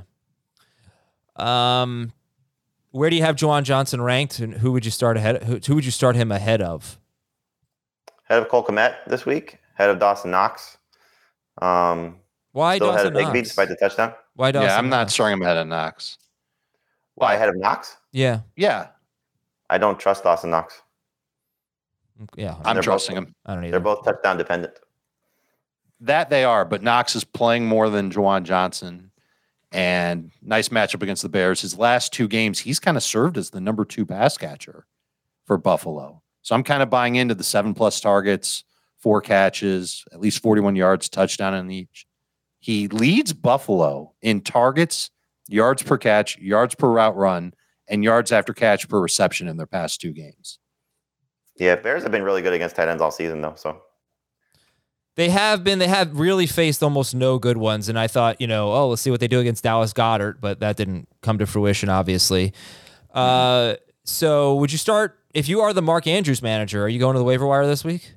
[SPEAKER 1] Um, where do you have Juwan Johnson ranked, and who would you start ahead? Who, who would you start him ahead of?
[SPEAKER 5] Head of Cole Kmet this week. Head of Dawson Knox. Um,
[SPEAKER 1] Why
[SPEAKER 5] still
[SPEAKER 1] Dawson
[SPEAKER 5] ahead of Bigby
[SPEAKER 1] Knox?
[SPEAKER 5] despite the touchdown.
[SPEAKER 1] Why Dawson?
[SPEAKER 4] Yeah, I'm not
[SPEAKER 1] Knox?
[SPEAKER 4] starting him ahead of Knox.
[SPEAKER 5] Why ahead of Knox?
[SPEAKER 1] Yeah,
[SPEAKER 4] Yeah,
[SPEAKER 5] I don't trust Dawson Knox.
[SPEAKER 1] yeah.
[SPEAKER 4] I'm
[SPEAKER 5] They're
[SPEAKER 4] trusting
[SPEAKER 5] both-
[SPEAKER 4] him.
[SPEAKER 1] I don't either.
[SPEAKER 5] They're both touchdown dependent.
[SPEAKER 4] That they are, but Knox is playing more than Juwan Johnson. And nice matchup against the Bears. His last two games, he's kind of served as the number two pass catcher for Buffalo. So I'm kind of buying into the seven plus targets, four catches, at least forty-one yards, touchdown in each. He leads Buffalo in targets, yards per catch, yards per route run, and yards after catch per reception in their past two games.
[SPEAKER 5] Yeah, Bears have been really good against tight ends all season, though. So
[SPEAKER 1] They have been. They have really faced almost no good ones, and I thought, you know, oh, let's see what they do against Dallas Goedert, but that didn't come to fruition, obviously. Uh, so, would you start if you are the Mark Andrews manager? Are you going to the waiver wire this week?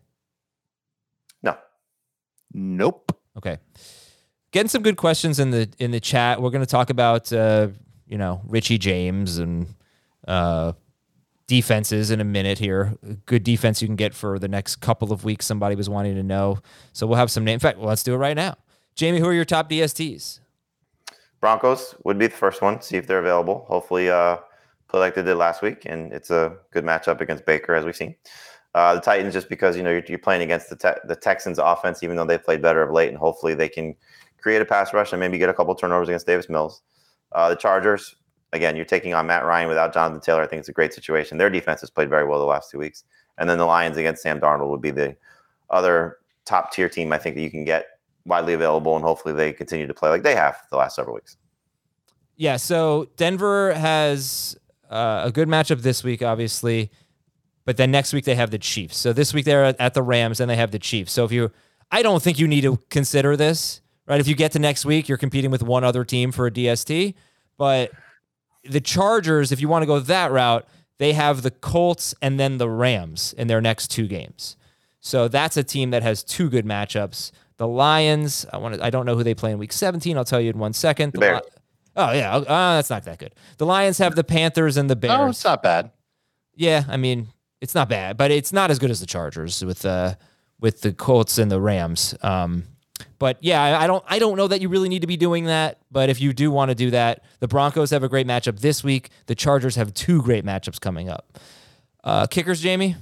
[SPEAKER 5] no,
[SPEAKER 4] Nope.
[SPEAKER 1] Okay, getting some good questions in the in the chat. We're going to talk about uh, you know Richie James and uh, defenses in a minute here. Good defense you can get for the next couple of weeks. Somebody was wanting to know. So we'll have some name. In fact, well, let's do it right now. Jamie, who are your top D S Ts?
[SPEAKER 5] Broncos would be the first one. See if they're available. Hopefully, uh, play like they did last week, and it's a good matchup against Baker, as we've seen. Uh, the Titans, just because you know you're, you're playing against the te- the Texans' offense, even though they played better of late, and hopefully they can create a pass rush and maybe get a couple turnovers against Davis Mills. Uh, the Chargers. Again, you're taking on Matt Ryan without Jonathan Taylor. I think it's a great situation. Their defense has played very well the last two weeks. And then the Lions against Sam Darnold would be the other top tier team I think that you can get widely available, and hopefully they continue to play like they have the last several weeks.
[SPEAKER 1] Yeah, so Denver has uh, a good matchup this week, obviously, but then next week they have the Chiefs. So this week they're at the Rams, and they have the Chiefs. So if you, I don't think you need to consider this, right? If you get to next week, you're competing with one other team for a D S T, but the Chargers, if you want to go that route, they have the Colts and then the Rams in their next two games. So that's a team that has two good matchups. The Lions, I want to, I don't know who they play in week seventeen. I'll tell you in one second.
[SPEAKER 5] The Bears.
[SPEAKER 1] Li- oh, yeah. Uh, that's not that good. The Lions have the Panthers and the Bears.
[SPEAKER 4] No, it's not bad.
[SPEAKER 1] Yeah, I mean, it's not bad, but it's not as good as the Chargers with uh, with the Colts and the Rams. Um, But yeah, I I don't I don't know that you really need to be doing that. But if you do want to do that, the Broncos have a great matchup this week. The Chargers have two great matchups coming up. Uh, kickers, Jamie?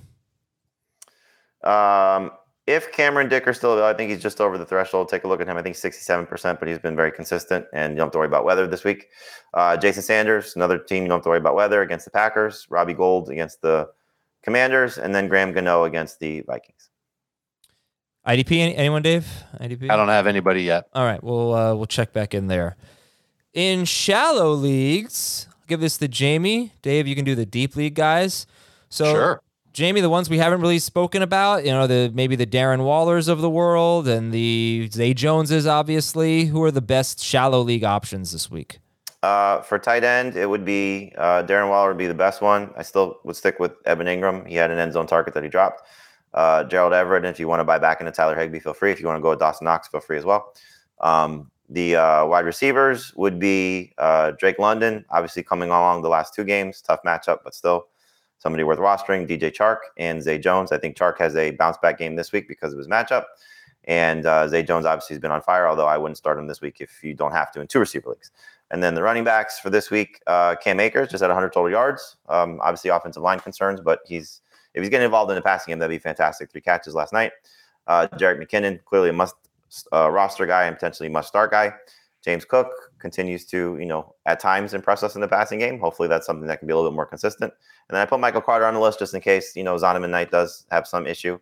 [SPEAKER 5] Um, if Cameron Dicker's still available, I think he's just over the threshold. Take a look at him. I think sixty-seven percent, but he's been very consistent, and you don't have to worry about weather this week. Uh, Jason Sanders, another team you don't have to worry about weather, against the Packers. Robbie Gould against the Commanders, and then Graham Gano against the Vikings.
[SPEAKER 1] I D P, any- anyone, Dave? I D P?
[SPEAKER 4] I don't have anybody yet.
[SPEAKER 1] All right, we'll uh, we'll check back in there. In shallow leagues, I'll give this to Jamie. Dave, you can do the deep league guys. So,
[SPEAKER 4] Sure.
[SPEAKER 1] Jamie, the ones we haven't really spoken about, you know, the maybe the Darren Wallers of the world and the Zay Joneses, obviously. Who are the best shallow league options this week?
[SPEAKER 5] Uh, for tight end, it would be uh, Darren Waller would be the best one. I still would stick with Evan Ingram. He had an end zone target that he dropped. Uh, Gerald Everett, and if you want to buy back into Tyler Higbee, feel free. If you want to go with Dawson Knox, feel free as well. Um, the uh, wide receivers would be uh, Drake London, obviously coming along the last two games. Tough matchup, but still somebody worth rostering. D J Chark and Zay Jones. I think Chark has a bounce back game this week because of his matchup. And uh, Zay Jones obviously has been on fire, although I wouldn't start him this week if you don't have to in two receiver leagues. And then the running backs for this week, uh, Cam Akers just at one hundred total yards. Um, obviously offensive line concerns, but he's if he's getting involved in the passing game, that'd be fantastic. Three catches last night. Uh, Jerick McKinnon, clearly a must uh, roster guy and potentially must start guy. James Cook continues to, you know, at times impress us in the passing game. Hopefully that's something that can be a little bit more consistent. And then I put Michael Carter on the list just in case, you know, Zonovan Knight does have some issue.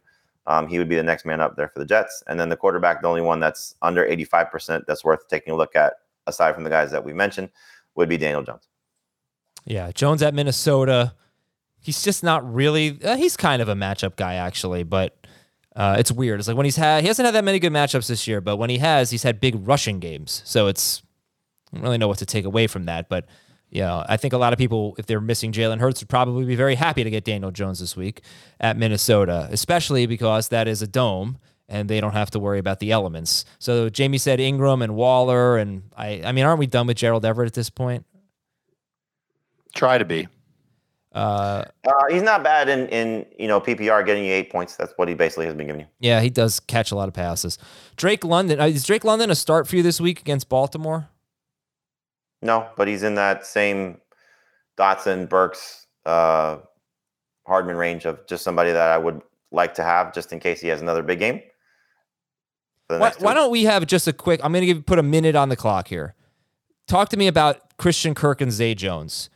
[SPEAKER 5] um, he would be the next man up there for the Jets. And then the quarterback, the only one that's under eighty-five percent that's worth taking a look at, aside from the guys that we mentioned, would be Daniel Jones.
[SPEAKER 1] Yeah, Jones at Minnesota. He's just not really. Uh, he's kind of a matchup guy, actually, but uh, it's weird. It's like when he's had, he hasn't had that many good matchups this year, but when he has, he's had big rushing games. So it's, I don't really know what to take away from that. But you know, I think a lot of people, if they're missing Jalen Hurts, would probably be very happy to get Daniel Jones this week at Minnesota, especially because that is a dome and they don't have to worry about the elements. So Jamie said Ingram and Waller, and I. I mean, aren't we done with Gerald Everett at this point?
[SPEAKER 4] Try to be.
[SPEAKER 1] Uh,
[SPEAKER 5] uh, he's not bad in, in you know P P R, getting you eight points. That's what he basically has been giving you.
[SPEAKER 1] Yeah, he does catch a lot of passes. Drake London, uh, is Drake London a start for you this week against Baltimore?
[SPEAKER 5] No, but he's in that same Dotson, Burks, uh, Hardman range of just somebody that I would like to have just in case he has another big game.
[SPEAKER 1] Why, why don't we have just a quick? I'm going to give put a minute on the clock here. Talk to me about Christian Kirk and Zay Jones.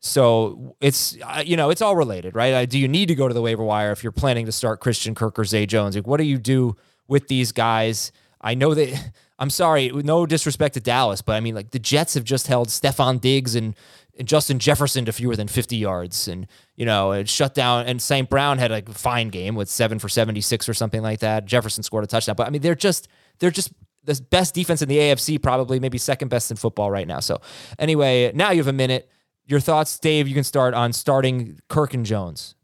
[SPEAKER 1] So it's, you know, it's all related, right? Do you need to go to the waiver wire if you're planning to start Christian Kirk or Zay Jones? Like, what do you do with these guys? I know that, I'm sorry, no disrespect to Dallas, but I mean, like the Jets have just held Stephon Diggs and, and Justin Jefferson to fewer than fifty yards, and, you know, it shut down, and Saint Brown had a fine game with seven for seventy-six or something like that. Jefferson scored a touchdown, but I mean, they're just, they're just the best defense in the A F C, probably maybe second best in football right now. So anyway, now you have a minute. Your thoughts, Dave, you can start on starting Kirk and Jones.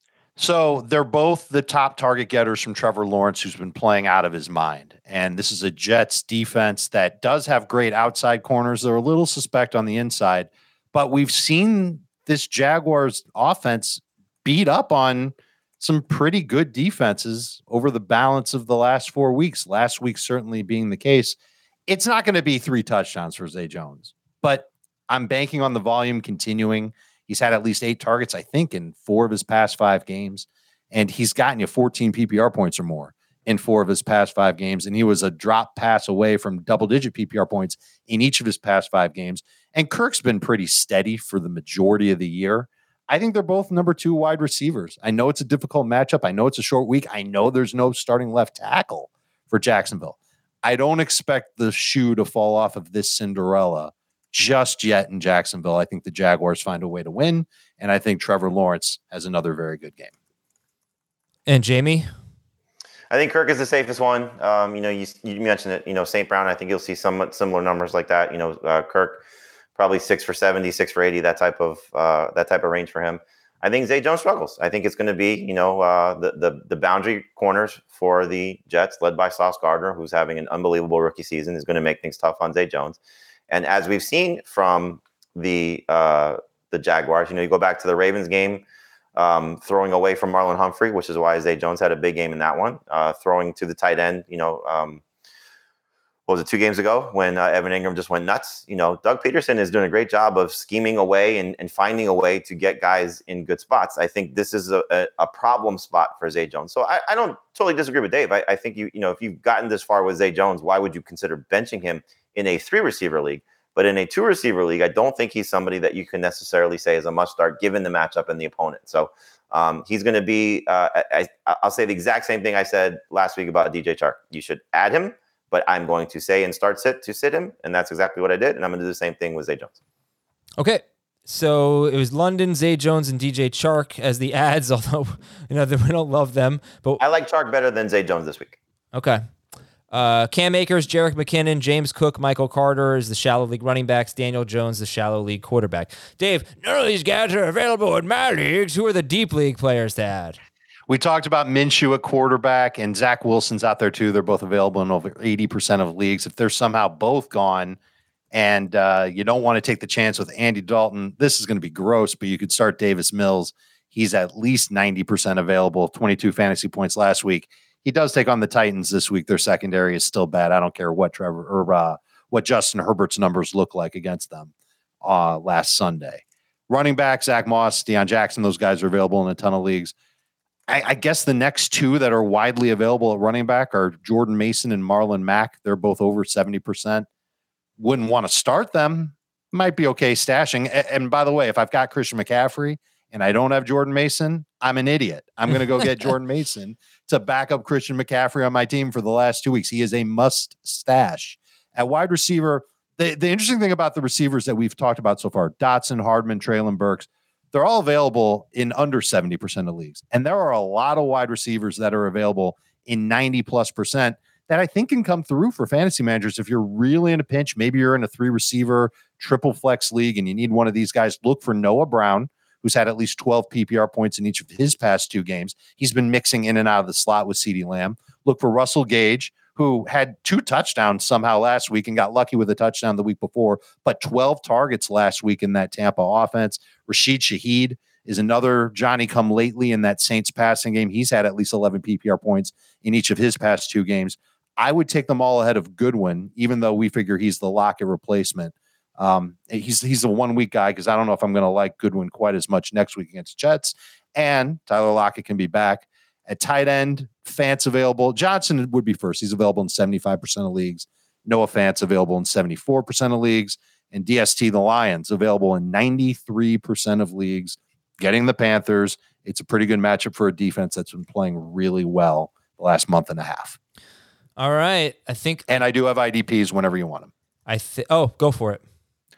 [SPEAKER 4] So they're both the top target getters from Trevor Lawrence, who's been playing out of his mind. And this is a Jets defense that does have great outside corners. They're a little suspect on the inside, but we've seen this Jaguars offense beat up on some pretty good defenses over the balance of the last four weeks. Last week certainly being the case. It's not going to be three touchdowns for Zay Jones, but I'm banking on the volume continuing. He's had at least eight targets, I think, in four of his past five games. And he's gotten you fourteen P P R points or more in four of his past five games. And he was a drop pass away from double-digit P P R points in each of his past five games. And Kirk's been pretty steady for the majority of the year. I think they're both number two wide receivers. I know it's a difficult matchup. I know it's a short week. I know there's no starting left tackle for Jacksonville. I don't expect the shoe to fall off of this Cinderella just yet in Jacksonville. I think the Jaguars find a way to win, and I think Trevor Lawrence has another very good game.
[SPEAKER 1] And Jamie?
[SPEAKER 5] I think Kirk is the safest one. Um, you know, you, you mentioned it. You know, Saint Brown, I think you'll see some similar numbers like that. You know, uh, Kirk probably six for seventy, six for eighty, that type of uh, that type of range for him. I think Zay Jones struggles. I think it's going to be, you know, uh, the, the the boundary corners for the Jets, led by Sauce Gardner, who's having an unbelievable rookie season, is going to make things tough on Zay Jones. And as we've seen from the uh, the Jaguars, you know, you go back to the Ravens game, um, throwing away from Marlon Humphrey, which is why Zay Jones had a big game in that one, uh, throwing to the tight end, you know, um, what was it, two games ago when uh, Evan Ingram just went nuts. You know, Doug Peterson is doing a great job of scheming away and, and finding a way to get guys in good spots. I think this is a, a, a problem spot for Zay Jones. So I, I don't totally disagree with Dave. I, I think, you you know, if you've gotten this far with Zay Jones, why would you consider benching him in a three receiver league? But in a two receiver league, I don't think he's somebody that you can necessarily say is a must start given the matchup and the opponent. So um, he's going to be, uh, I, I'll say the exact same thing I said last week about D J Chark. You should add him, but I'm going to say and start sit to sit him. And that's exactly what I did. And I'm going to do the same thing with Zay Jones.
[SPEAKER 1] Okay. So it was London, Zay Jones, and D J Chark as the ads, although, you know, we don't love them. But
[SPEAKER 5] I like Chark better than Zay Jones this week.
[SPEAKER 1] Okay. Uh, Cam Akers, Jerick McKinnon, James Cook, Michael Carter is the shallow league running backs. Daniel Jones, the shallow league quarterback. Dave, none of these guys are available in my leagues. Who are the deep league players to add?
[SPEAKER 4] We talked about Minshew at quarterback, and Zach Wilson's out there too. They're both available in over eighty percent of leagues. If they're somehow both gone and uh, you don't want to take the chance with Andy Dalton, this is going to be gross, but you could start Davis Mills. He's at least ninety percent available, twenty-two fantasy points last week. He does take on the Titans this week. Their secondary is still bad. I don't care what Trevor or uh, what Justin Herbert's numbers look like against them uh, last Sunday. Running back, Zach Moss, Deion Jackson, those guys are available in a ton of leagues. I, I guess the next two that are widely available at running back are Jordan Mason and Marlon Mack. They're both over seventy percent. Wouldn't want to start them. Might be okay stashing. And, and by the way, if I've got Christian McCaffrey and I don't have Jordan Mason, I'm an idiot. I'm going to go get Jordan Mason to back up Christian McCaffrey on my team for the last two weeks. He is a must stash. At wide receiver, the, the interesting thing about the receivers that we've talked about so far, Dotson, Hardman, Treylon Burks, they're all available in under seventy percent of leagues. And there are a lot of wide receivers that are available in ninety plus percent that I think can come through for fantasy managers. If you're really in a pinch, maybe you're in a three receiver, triple flex league, and you need one of these guys, look for Noah Brown, who's had at least twelve P P R points in each of his past two games. He's been mixing in and out of the slot with CeeDee Lamb. Look for Russell Gage, who had two touchdowns somehow last week and got lucky with a touchdown the week before, but twelve targets last week in that Tampa offense. Rashid Shaheed is another Johnny come lately in that Saints passing game. He's had at least eleven P P R points in each of his past two games. I would take them all ahead of Goodwin, even though we figure he's the Lockett replacement. Um, he's he's a one-week guy because I don't know if I'm going to like Goodwin quite as much next week against Jets. And Tyler Lockett can be back. At tight end, Fant's available. Johnson would be first. He's available in seventy-five percent of leagues. Noah Fant's available in seventy-four percent of leagues. And D S T, the Lions, available in ninety-three percent of leagues. Getting the Panthers. It's a pretty good matchup for a defense that's been playing really well the last month and a half.
[SPEAKER 1] All right. I think.
[SPEAKER 4] And I do have I D Ps whenever you want them.
[SPEAKER 1] I th- Oh, go for it.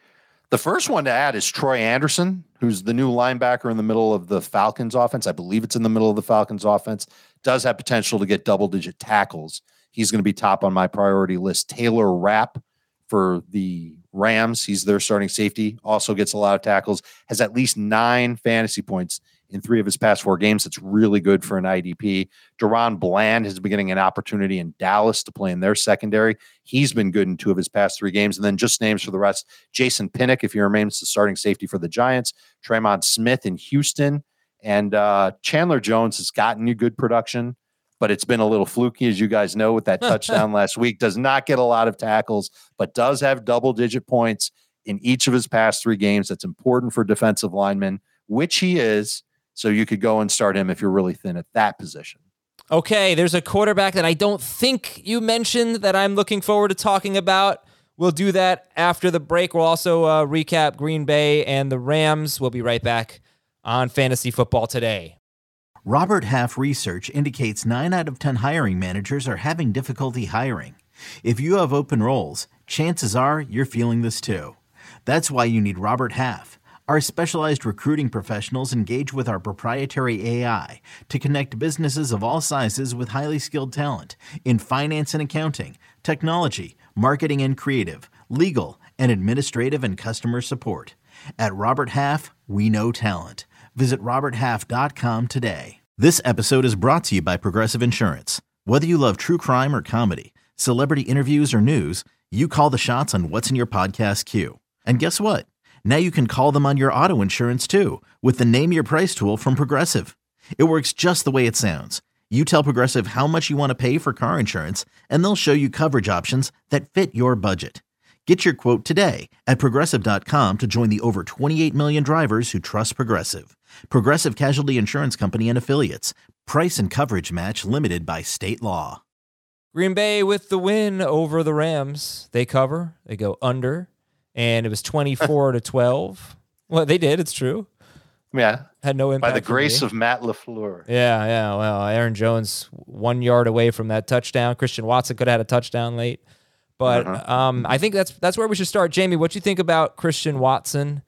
[SPEAKER 4] The first one to add is Troy Anderson, who's the new linebacker in the middle of the Falcons offense. I believe it's in the middle of the Falcons offense. Does have potential to get double-digit tackles. He's going to be top on my priority list. Taylor Rapp for the Rams. He's their starting safety. Also gets a lot of tackles. Has at least nine fantasy points in three of his past four games. That's really good for an I D P. Deron Bland has been getting an opportunity in Dallas to play in their secondary. He's been good in two of his past three games. And then just names for the rest. Jason Pinnock, if he remains the starting safety for the Giants. Tremont Smith in Houston. And uh, Chandler Jones has gotten you good production, but it's been a little fluky, as you guys know, with that touchdown last week. Does not get a lot of tackles, but does have double-digit points in each of his past three games. That's important for defensive linemen, which he is. So you could go and start him if you're really thin at that position.
[SPEAKER 1] Okay, there's a quarterback that I don't think you mentioned that I'm looking forward to talking about. We'll do that after the break. We'll also uh, recap Green Bay and the Rams. We'll be right back on Fantasy Football Today.
[SPEAKER 6] Robert Half research indicates nine out of ten hiring managers are having difficulty hiring. If you have open roles, chances are you're feeling this too. That's why you need Robert Half. Our specialized recruiting professionals engage with our proprietary A I to connect businesses of all sizes with highly skilled talent in finance and accounting, technology, marketing and creative, legal, and administrative and customer support. At Robert Half, we know talent. Visit robert half dot com today. This episode is brought to you by Progressive Insurance. Whether you love true crime or comedy, celebrity interviews or news, you call the shots on what's in your podcast queue. And guess what? Now you can call them on your auto insurance too with the Name Your Price tool from Progressive. It works just the way it sounds. You tell Progressive how much you want to pay for car insurance, and they'll show you coverage options that fit your budget. Get your quote today at progressive dot com to join the over twenty-eight million drivers who trust Progressive. Progressive Casualty Insurance Company and Affiliates. Price and coverage match limited by state law.
[SPEAKER 1] Green Bay with the win over the Rams. They cover. They go under. And it was twenty-four to twelve. Well, they did. It's true.
[SPEAKER 4] Yeah.
[SPEAKER 1] Had no impact.
[SPEAKER 4] By the grace of Matt LaFleur.
[SPEAKER 1] Yeah, yeah. Well, Aaron Jones, one yard away from that touchdown. Christian Watson could have had a touchdown late. But uh-huh. um, I think that's that's where we should start. Jamie, what do you think about Christian Watson?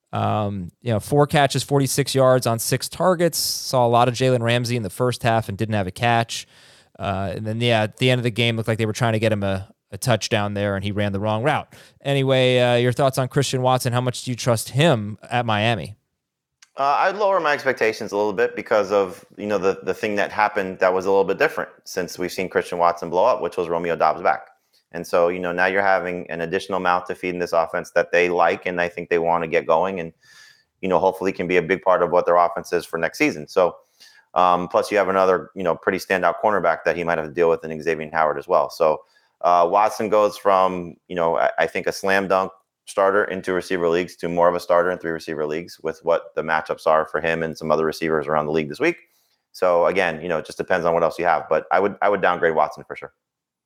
[SPEAKER 1] Um, you know, four catches, forty-six yards on six targets. Saw a lot of Jalen Ramsey in the first half and didn't have a catch. Uh, and then, yeah, at the end of the game, looked like they were trying to get him a, a touchdown there, and he ran the wrong route. Anyway, uh, your thoughts on Christian Watson? How much do you trust him at Miami?
[SPEAKER 5] Uh, I'd lower my expectations a little bit because of, you know, the, the thing that happened that was a little bit different since we've seen Christian Watson blow up, which was Romeo Doubs back. And so, you know, now you're having an additional mouth to feed in this offense that they like, and I think they want to get going, and, you know, hopefully can be a big part of what their offense is for next season. So, um, plus you have another, you know, pretty standout cornerback that he might have to deal with in Xavier Howard as well. So uh, Watson goes from, you know, I, I think a slam dunk starter into receiver leagues to more of a starter in three receiver leagues with what the matchups are for him and some other receivers around the league this week. So again, you know, it just depends on what else you have, but I would, I would downgrade Watson for sure.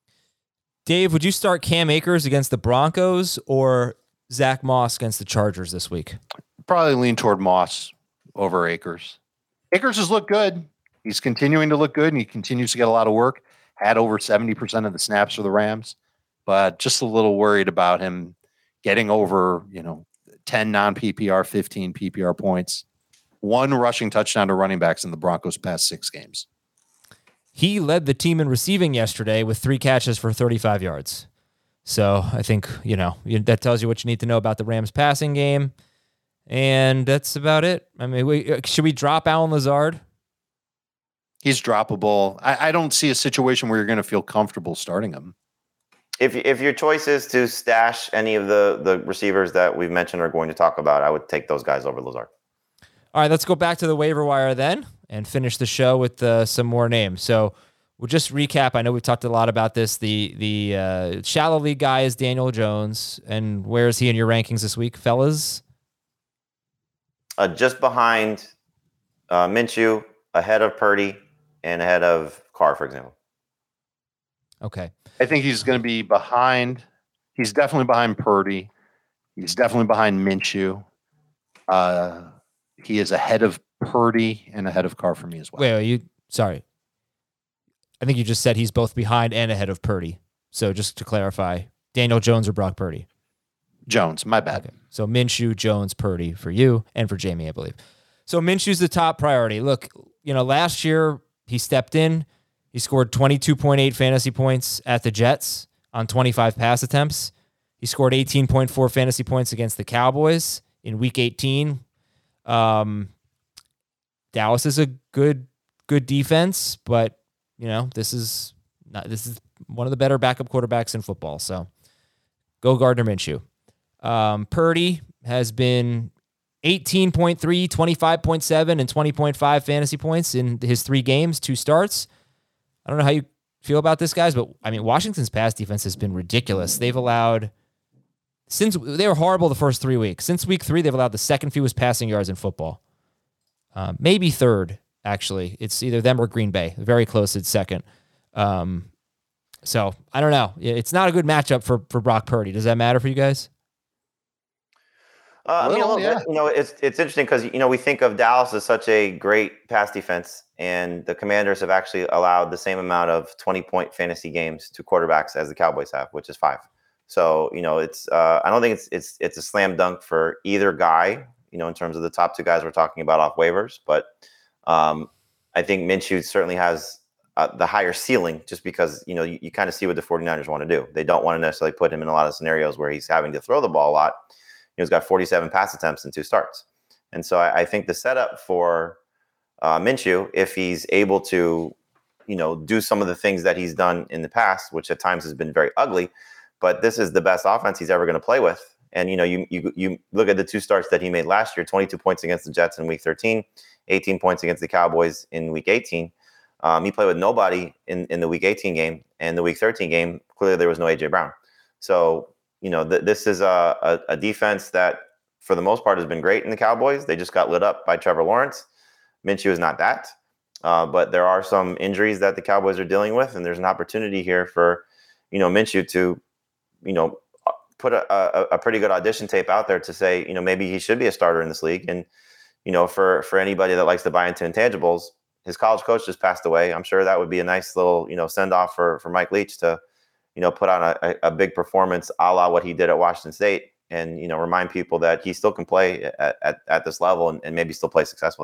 [SPEAKER 1] Dave, would you start Cam Akers against the Broncos or Zach Moss against the Chargers this week?
[SPEAKER 4] Probably lean toward Moss over Akers. Akers has looked good. He's continuing to look good, and he continues to get a lot of work. Had over seventy percent of the snaps for the Rams, but just a little worried about him getting over, you know, ten non-P P R, fifteen P P R points. One rushing touchdown to running backs in the Broncos' past six games.
[SPEAKER 1] He led the team in receiving yesterday with three catches for thirty-five yards. So I think, you know, that tells you what you need to know about the Rams passing game. And that's about it. I mean, we, should we drop Allen Lazard?
[SPEAKER 4] He's droppable. I, I don't see a situation where you're going to feel comfortable starting him.
[SPEAKER 5] If if your choice is to stash any of the, the receivers that we've mentioned or going to talk about, I would take those guys over Lazard.
[SPEAKER 1] All right, let's go back to the waiver wire then and finish the show with uh, some more names. So we'll just recap. I know we've talked a lot about this. The the uh, shallow league guy is Daniel Jones. And where is he in your rankings this week, fellas?
[SPEAKER 5] Uh, just behind uh, Minshew, ahead of Purdy, and ahead of Carr, for example.
[SPEAKER 1] Okay.
[SPEAKER 4] I think he's going to be behind. He's definitely behind Purdy. He's definitely behind Minshew. Uh, he is ahead of Purdy and ahead of Carr for me as well.
[SPEAKER 1] Wait, are you sorry. I think you just said he's both behind and ahead of Purdy. So just to clarify, Daniel Jones or Brock Purdy?
[SPEAKER 4] Jones, my bad.
[SPEAKER 1] Okay. So Minshew, Jones, Purdy for you and for Jamie, I believe. So Minshew's the top priority. Look, you know, last year he stepped in. He scored twenty-two point eight fantasy points at the Jets on twenty-five pass attempts. He scored eighteen point four fantasy points against the Cowboys in week eighteen. Um, Dallas is a good, good defense, but you know, this is not, this is one of the better backup quarterbacks in football. So go Gardner Minshew. Um, Purdy has been eighteen point three, twenty-five point seven, and twenty point five fantasy points in his three games, two starts. I don't know how you feel about this, guys, but I mean, Washington's pass defense has been ridiculous. They've allowed, since they were horrible the first three weeks, since week three, they've allowed the second fewest passing yards in football. Uh, maybe third, actually. It's either them or Green Bay. Very close at second. Um, so I don't know. It's not a good matchup for, for Brock Purdy. Does that matter for you guys?
[SPEAKER 5] Uh, I mean, a little yeah. bit. You know, it's it's interesting because you know we think of Dallas as such a great pass defense, and the Commanders have actually allowed the same amount of twenty-point fantasy games to quarterbacks as the Cowboys have, which is five. So you know, it's uh, I don't think it's it's it's a slam dunk for either guy. You know, in terms of the top two guys we're talking about off waivers, but um, I think Minshew certainly has uh, the higher ceiling, just because you know you, you kind of see what the 49ers want to do. They don't want to necessarily put him in a lot of scenarios where he's having to throw the ball a lot. He's got forty-seven pass attempts in two starts. And so I, I think the setup for uh, Minshew, if he's able to, you know, do some of the things that he's done in the past, which at times has been very ugly, but this is the best offense he's ever going to play with. And, you know, you, you, you look at the two starts that he made last year, twenty-two points against the Jets in week thirteen, eighteen points against the Cowboys in week eighteen. Um, he played with nobody in, in the week eighteen game, and the week thirteen game, clearly there was no A J Brown. So, you know, th- this is a, a, a defense that, for the most part, has been great in the Cowboys. They just got lit up by Trevor Lawrence. Minshew is not that. Uh, but there are some injuries that the Cowboys are dealing with, and there's an opportunity here for, you know, Minshew to, you know, put a, a, a pretty good audition tape out there to say, you know, maybe he should be a starter in this league. And, you know, for, for anybody that likes to buy into intangibles, his college coach just passed away. I'm sure that would be a nice little, you know, send off for, for Mike Leach to, you know, put on a, a big performance a la what he did at Washington State, and, you know, remind people that he still can play at, at, at this level and, and maybe still play successfully.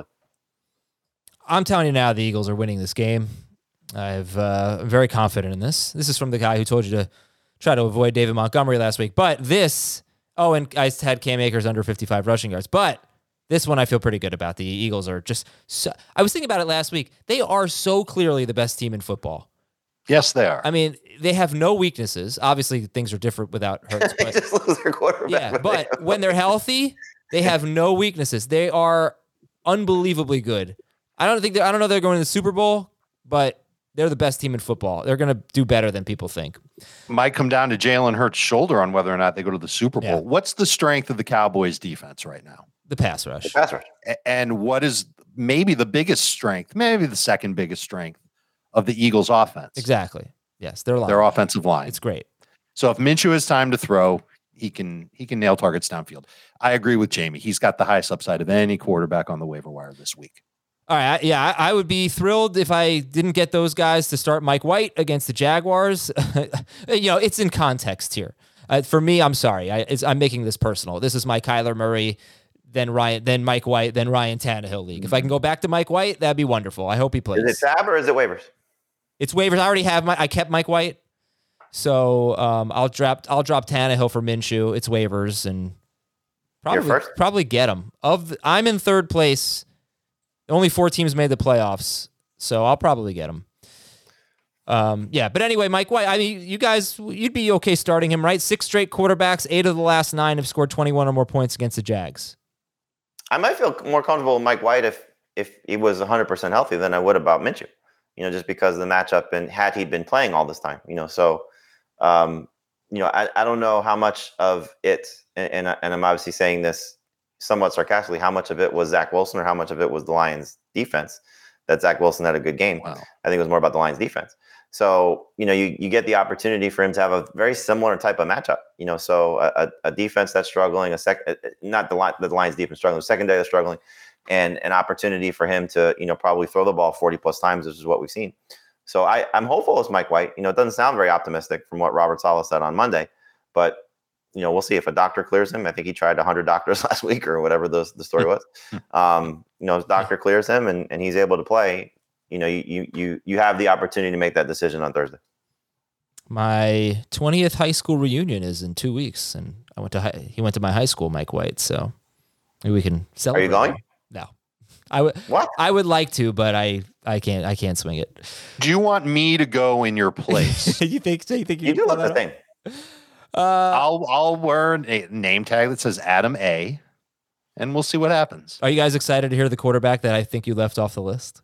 [SPEAKER 1] I'm telling you now, the Eagles are winning this game. I've, uh, I'm very confident in this. This is from the guy who told you to try to avoid David Montgomery last week. But this, oh, and I had Cam Akers under fifty-five rushing yards. But this one I feel pretty good about. The Eagles are just so, I was thinking about it last week. They are so clearly the best team in football.
[SPEAKER 4] Yes, they are.
[SPEAKER 1] I mean, they have no weaknesses. Obviously, things are different without Hurts.
[SPEAKER 5] They
[SPEAKER 1] But,
[SPEAKER 5] just lose their quarterback.
[SPEAKER 1] yeah, but when they're healthy, they have no weaknesses. They are unbelievably good. I don't think I don't know they're going to the Super Bowl, but they're the best team in football. They're going to do better than people think.
[SPEAKER 4] Might come down to Jalen Hurts' shoulder on whether or not they go to the Super Bowl.
[SPEAKER 1] Yeah.
[SPEAKER 4] What's the strength of the Cowboys' defense right now?
[SPEAKER 1] The pass rush.
[SPEAKER 5] The pass rush.
[SPEAKER 4] And what is maybe the biggest strength, maybe the second biggest strength of the Eagles' offense?
[SPEAKER 1] Exactly. Yes, their line.
[SPEAKER 4] Their offensive line.
[SPEAKER 1] It's great.
[SPEAKER 4] So if Minshew has time to throw, he can he can nail targets downfield. I agree with Jamie. He's got the highest upside of any quarterback on the waiver wire this week.
[SPEAKER 1] All right, yeah, I, I would be thrilled if I didn't get those guys to start Mike White against the Jaguars. You know, it's in context here. Uh, for me, I'm sorry. I, it's, I'm making this personal. This is my Kyler Murray, then Ryan, then Mike White, then Ryan Tannehill league. If I can go back to Mike White, that'd be wonderful. I hope he plays.
[SPEAKER 5] Is it tab or is it waivers?
[SPEAKER 1] It's waivers. I already have my. I kept Mike White, so um, I'll drop. I'll drop Tannehill for Minshew. It's waivers and probably
[SPEAKER 5] first?
[SPEAKER 1] probably get him. Of the, I'm in third place. Only four teams made the playoffs, so I'll probably get him. Um, yeah, but anyway, Mike White, I mean, you guys, you'd be okay starting him, right? Six straight quarterbacks, eight of the last nine have scored twenty-one or more points against the Jags.
[SPEAKER 5] I might feel more comfortable with Mike White if if he was one hundred percent healthy than I would about Minshew, you know, just because of the matchup and had he been playing all this time, you know. So, um, you know, I, I don't know how much of it, and, and, and I'm obviously saying this somewhat sarcastically, how much of it was Zach Wilson or how much of it was the Lions defense, that Zach Wilson had a good game.
[SPEAKER 4] Wow.
[SPEAKER 5] I think it was more about the Lions defense. So, you know, you, you get the opportunity for him to have a very similar type of matchup, you know, so a, a defense that's struggling, a sec, not the, the Lions defense struggling, secondary that's struggling, and an opportunity for him to, you know, probably throw the ball forty plus times, which is what we've seen. So I, I'm hopeful it's Mike White. You know, it doesn't sound very optimistic from what Robert Saleh said on Monday, but you know, we'll see if a doctor clears him. I think he tried one hundred doctors last week or whatever the, the story was. Um, you know, his doctor clears him and, and he's able to play. You know, you, you you have the opportunity to make that decision on Thursday.
[SPEAKER 1] My twentieth high school reunion is in two weeks, and I went to high, he went to my high school, Mike White. So maybe we can celebrate.
[SPEAKER 5] Are you going?
[SPEAKER 1] him. No, I would.
[SPEAKER 5] What?
[SPEAKER 1] I would like to, but I I can't I can't swing it.
[SPEAKER 4] Do you want me to go in your place?
[SPEAKER 1] you think so? You think you,
[SPEAKER 5] You do
[SPEAKER 1] can
[SPEAKER 5] look
[SPEAKER 1] pull
[SPEAKER 5] the
[SPEAKER 1] that
[SPEAKER 5] same.
[SPEAKER 1] off? Uh,
[SPEAKER 4] I'll I'll wear a name tag that says Adam A, and we'll see what happens.
[SPEAKER 1] Are you guys excited to hear the quarterback that I think you left off the list?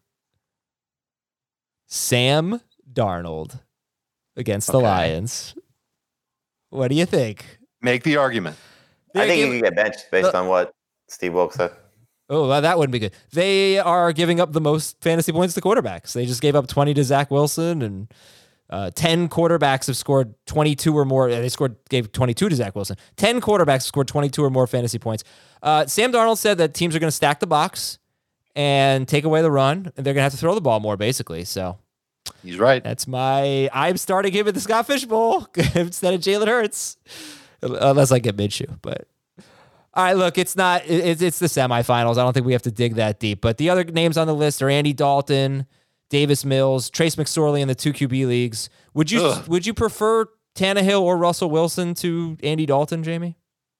[SPEAKER 1] Sam Darnold against the
[SPEAKER 4] Okay.
[SPEAKER 1] Lions. What do you think?
[SPEAKER 4] Make the argument.
[SPEAKER 5] I
[SPEAKER 1] They're
[SPEAKER 5] think
[SPEAKER 1] giving-
[SPEAKER 5] you can get benched based
[SPEAKER 1] the-
[SPEAKER 5] on what Steve Wilkes said.
[SPEAKER 1] Oh, well, that wouldn't be good. They are giving up the most fantasy points to quarterbacks. They just gave up twenty to Zach Wilson, and uh, ten quarterbacks have scored twenty-two or more. They scored gave twenty-two to Zach Wilson. ten quarterbacks scored twenty-two or more fantasy points. Uh, Sam Darnold said that teams are going to stack the box and take away the run, and they're going to have to throw the ball more, basically. So
[SPEAKER 4] He's right.
[SPEAKER 1] that's my. I'm starting him at the Scott Fish Bowl instead of Jalen Hurts, unless I get Minshew. But all right, look, it's not. It's it's the semifinals. I don't think we have to dig that deep. But the other names on the list are Andy Dalton, Davis Mills, Trace McSorley in the two Q B leagues. Would you
[SPEAKER 4] Ugh.
[SPEAKER 1] would you prefer Tannehill or Russell Wilson to Andy Dalton, Jamie?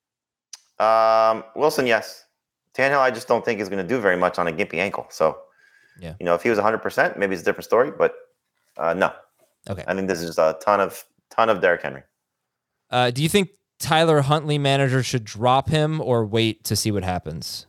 [SPEAKER 5] Um, Wilson, yes. Tannehill, I just don't think is going to do very much on a gimpy ankle. So,
[SPEAKER 1] Yeah.
[SPEAKER 5] you know, if he was one hundred percent, maybe it's a different story. But uh, no,
[SPEAKER 1] Okay.
[SPEAKER 5] I think this is just a ton of ton of Derrick Henry.
[SPEAKER 1] Uh, do you think Tyler Huntley manager should drop him or wait to see what happens?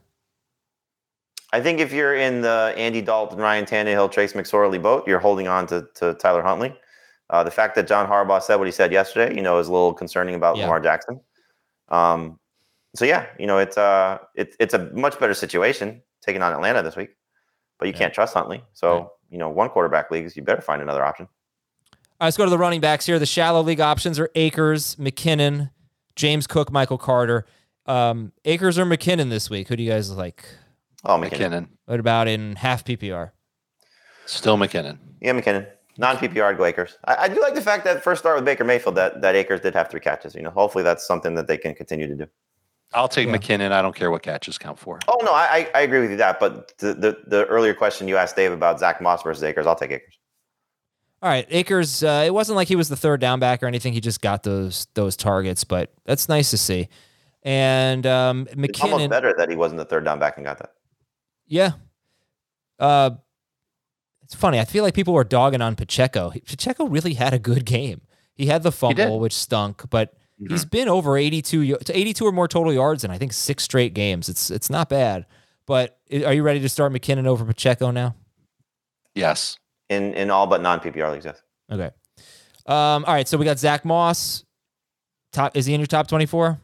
[SPEAKER 5] I think if you're in the Andy Dalton, Ryan Tannehill, Trace McSorley boat, you're holding on to, to Tyler Huntley. Uh, the fact that John Harbaugh said what he said yesterday, you know, is a little concerning about
[SPEAKER 1] Yeah.
[SPEAKER 5] Lamar Jackson. Um, so yeah, you know, it's uh, it, it's a much better situation taking on Atlanta this week, but you
[SPEAKER 1] Yeah.
[SPEAKER 5] can't trust Huntley. So
[SPEAKER 1] Right.
[SPEAKER 5] you know, one quarterback leagues, you better find another option.
[SPEAKER 1] All right, let's go to the running backs here. The shallow league options are Akers, McKinnon, James Cook, Michael Carter. Um, Akers or McKinnon this week? Who do you guys like?
[SPEAKER 5] Oh, McKinnon.
[SPEAKER 4] McKinnon.
[SPEAKER 1] What about in half P P R?
[SPEAKER 4] Still McKinnon.
[SPEAKER 5] Yeah, McKinnon. Non-P P R, go Akers. I, I do like the fact that first start with Baker Mayfield, that, that Akers did have three catches. You know, hopefully that's something that they can continue to do.
[SPEAKER 4] I'll take
[SPEAKER 1] Yeah.
[SPEAKER 4] McKinnon. I don't care what catches count for.
[SPEAKER 5] Oh, no, I, I I agree with you that. But the, the, the earlier question you asked Dave about Zach Moss versus Akers, I'll take Akers.
[SPEAKER 1] All right, Akers. Uh, it wasn't like he was the third down back or anything. He just got those those targets, but that's nice to see. And um,
[SPEAKER 5] It's almost
[SPEAKER 1] McKinnon,
[SPEAKER 5] better that he wasn't the third down back and got that.
[SPEAKER 1] yeah. Uh, it's funny. I feel like people were dogging on Pacheco. Pacheco really had a good game. He had the
[SPEAKER 4] did.
[SPEAKER 1] fumble, which stunk, but he's been over eighty-two y- to eighty-two or more total yards in I think six straight games. It's it's not bad. But i- are you ready to start McKinnon over Pacheco now?
[SPEAKER 4] Yes.
[SPEAKER 5] In in all but non-P P R leagues, yes.
[SPEAKER 1] Okay. Um, all right. So we got Zach Moss. Top is he in your top twenty-four?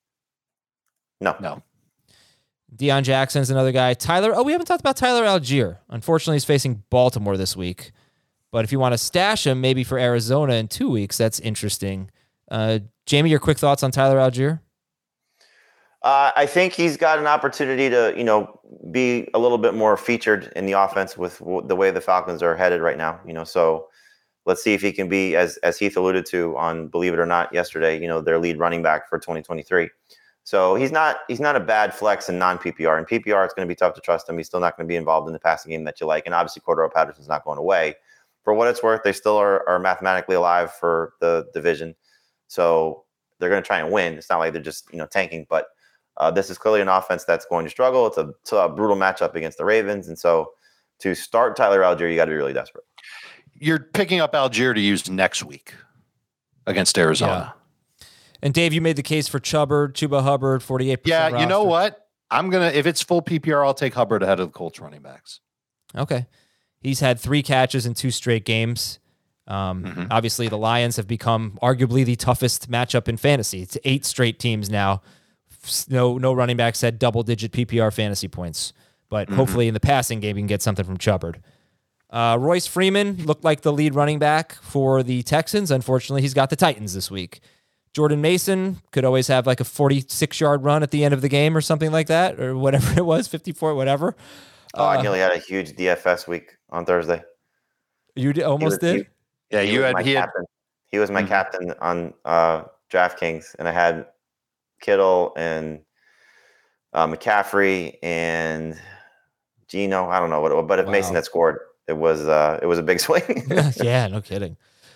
[SPEAKER 5] No.
[SPEAKER 4] No.
[SPEAKER 1] Deion Jackson's another guy. Tyler. Oh, we haven't talked about Tyler Algier. Unfortunately, he's facing Baltimore this week. But if you want to stash him, maybe for Arizona in two weeks, that's interesting. Uh, Jamie, your quick thoughts on Tyler Algier?
[SPEAKER 5] Uh, I think he's got an opportunity to, you know, be a little bit more featured in the offense with w- the way the Falcons are headed right now. You know, so let's see if he can be, as as Heath alluded to on Believe It or Not yesterday, you know, their lead running back for twenty twenty-three. So he's not he's not a bad flex in non-P P R. In P P R, it's going to be tough to trust him. He's still not going to be involved in the passing game that you like. And obviously, Cordero Patterson's not going away. For what it's worth, they still are, are mathematically alive for the division. So they're going to try and win. It's not like they're just, you know, tanking. But uh, this is clearly an offense that's going to struggle. It's a, it's a brutal matchup against the Ravens. And so to start Tyler Algier, you got to be really desperate.
[SPEAKER 4] You're picking up Algier to use next week against Arizona.
[SPEAKER 1] Yeah. And Dave, you made the case for Chubbard, Chuba Hubbard, forty-eight percent
[SPEAKER 4] Yeah,
[SPEAKER 1] roster.
[SPEAKER 4] you know what? I'm going to, if it's full P P R, I'll take Hubbard ahead of the Colts running backs.
[SPEAKER 1] Okay. He's had three catches in two straight games. Um, mm-hmm. Obviously, the Lions have become arguably the toughest matchup in fantasy. It's eight straight teams now. No no running backs had double-digit P P R fantasy points. But mm-hmm. hopefully in the passing game, you can get something from Chubbard. Uh, Royce Freeman looked like the lead running back for the Texans. Unfortunately, he's got the Titans this week. Jordan Mason could always have like a forty-six-yard run at the end of the game or something like that, or whatever it was, fifty-four, whatever.
[SPEAKER 5] Oh,
[SPEAKER 1] uh,
[SPEAKER 5] I nearly had a huge D F S week on Thursday.
[SPEAKER 1] You did, almost
[SPEAKER 5] was,
[SPEAKER 1] did?
[SPEAKER 5] He,
[SPEAKER 4] yeah,
[SPEAKER 5] he
[SPEAKER 4] you had,
[SPEAKER 5] my
[SPEAKER 4] he, had
[SPEAKER 5] captain. he was my
[SPEAKER 4] mm-hmm.
[SPEAKER 5] captain on uh, DraftKings, and I had Kittle and uh, McCaffrey and Geno. I don't know what it was, but if
[SPEAKER 1] Wow.
[SPEAKER 5] Mason had scored, it was uh, it was a big swing.
[SPEAKER 1] Yeah, no kidding.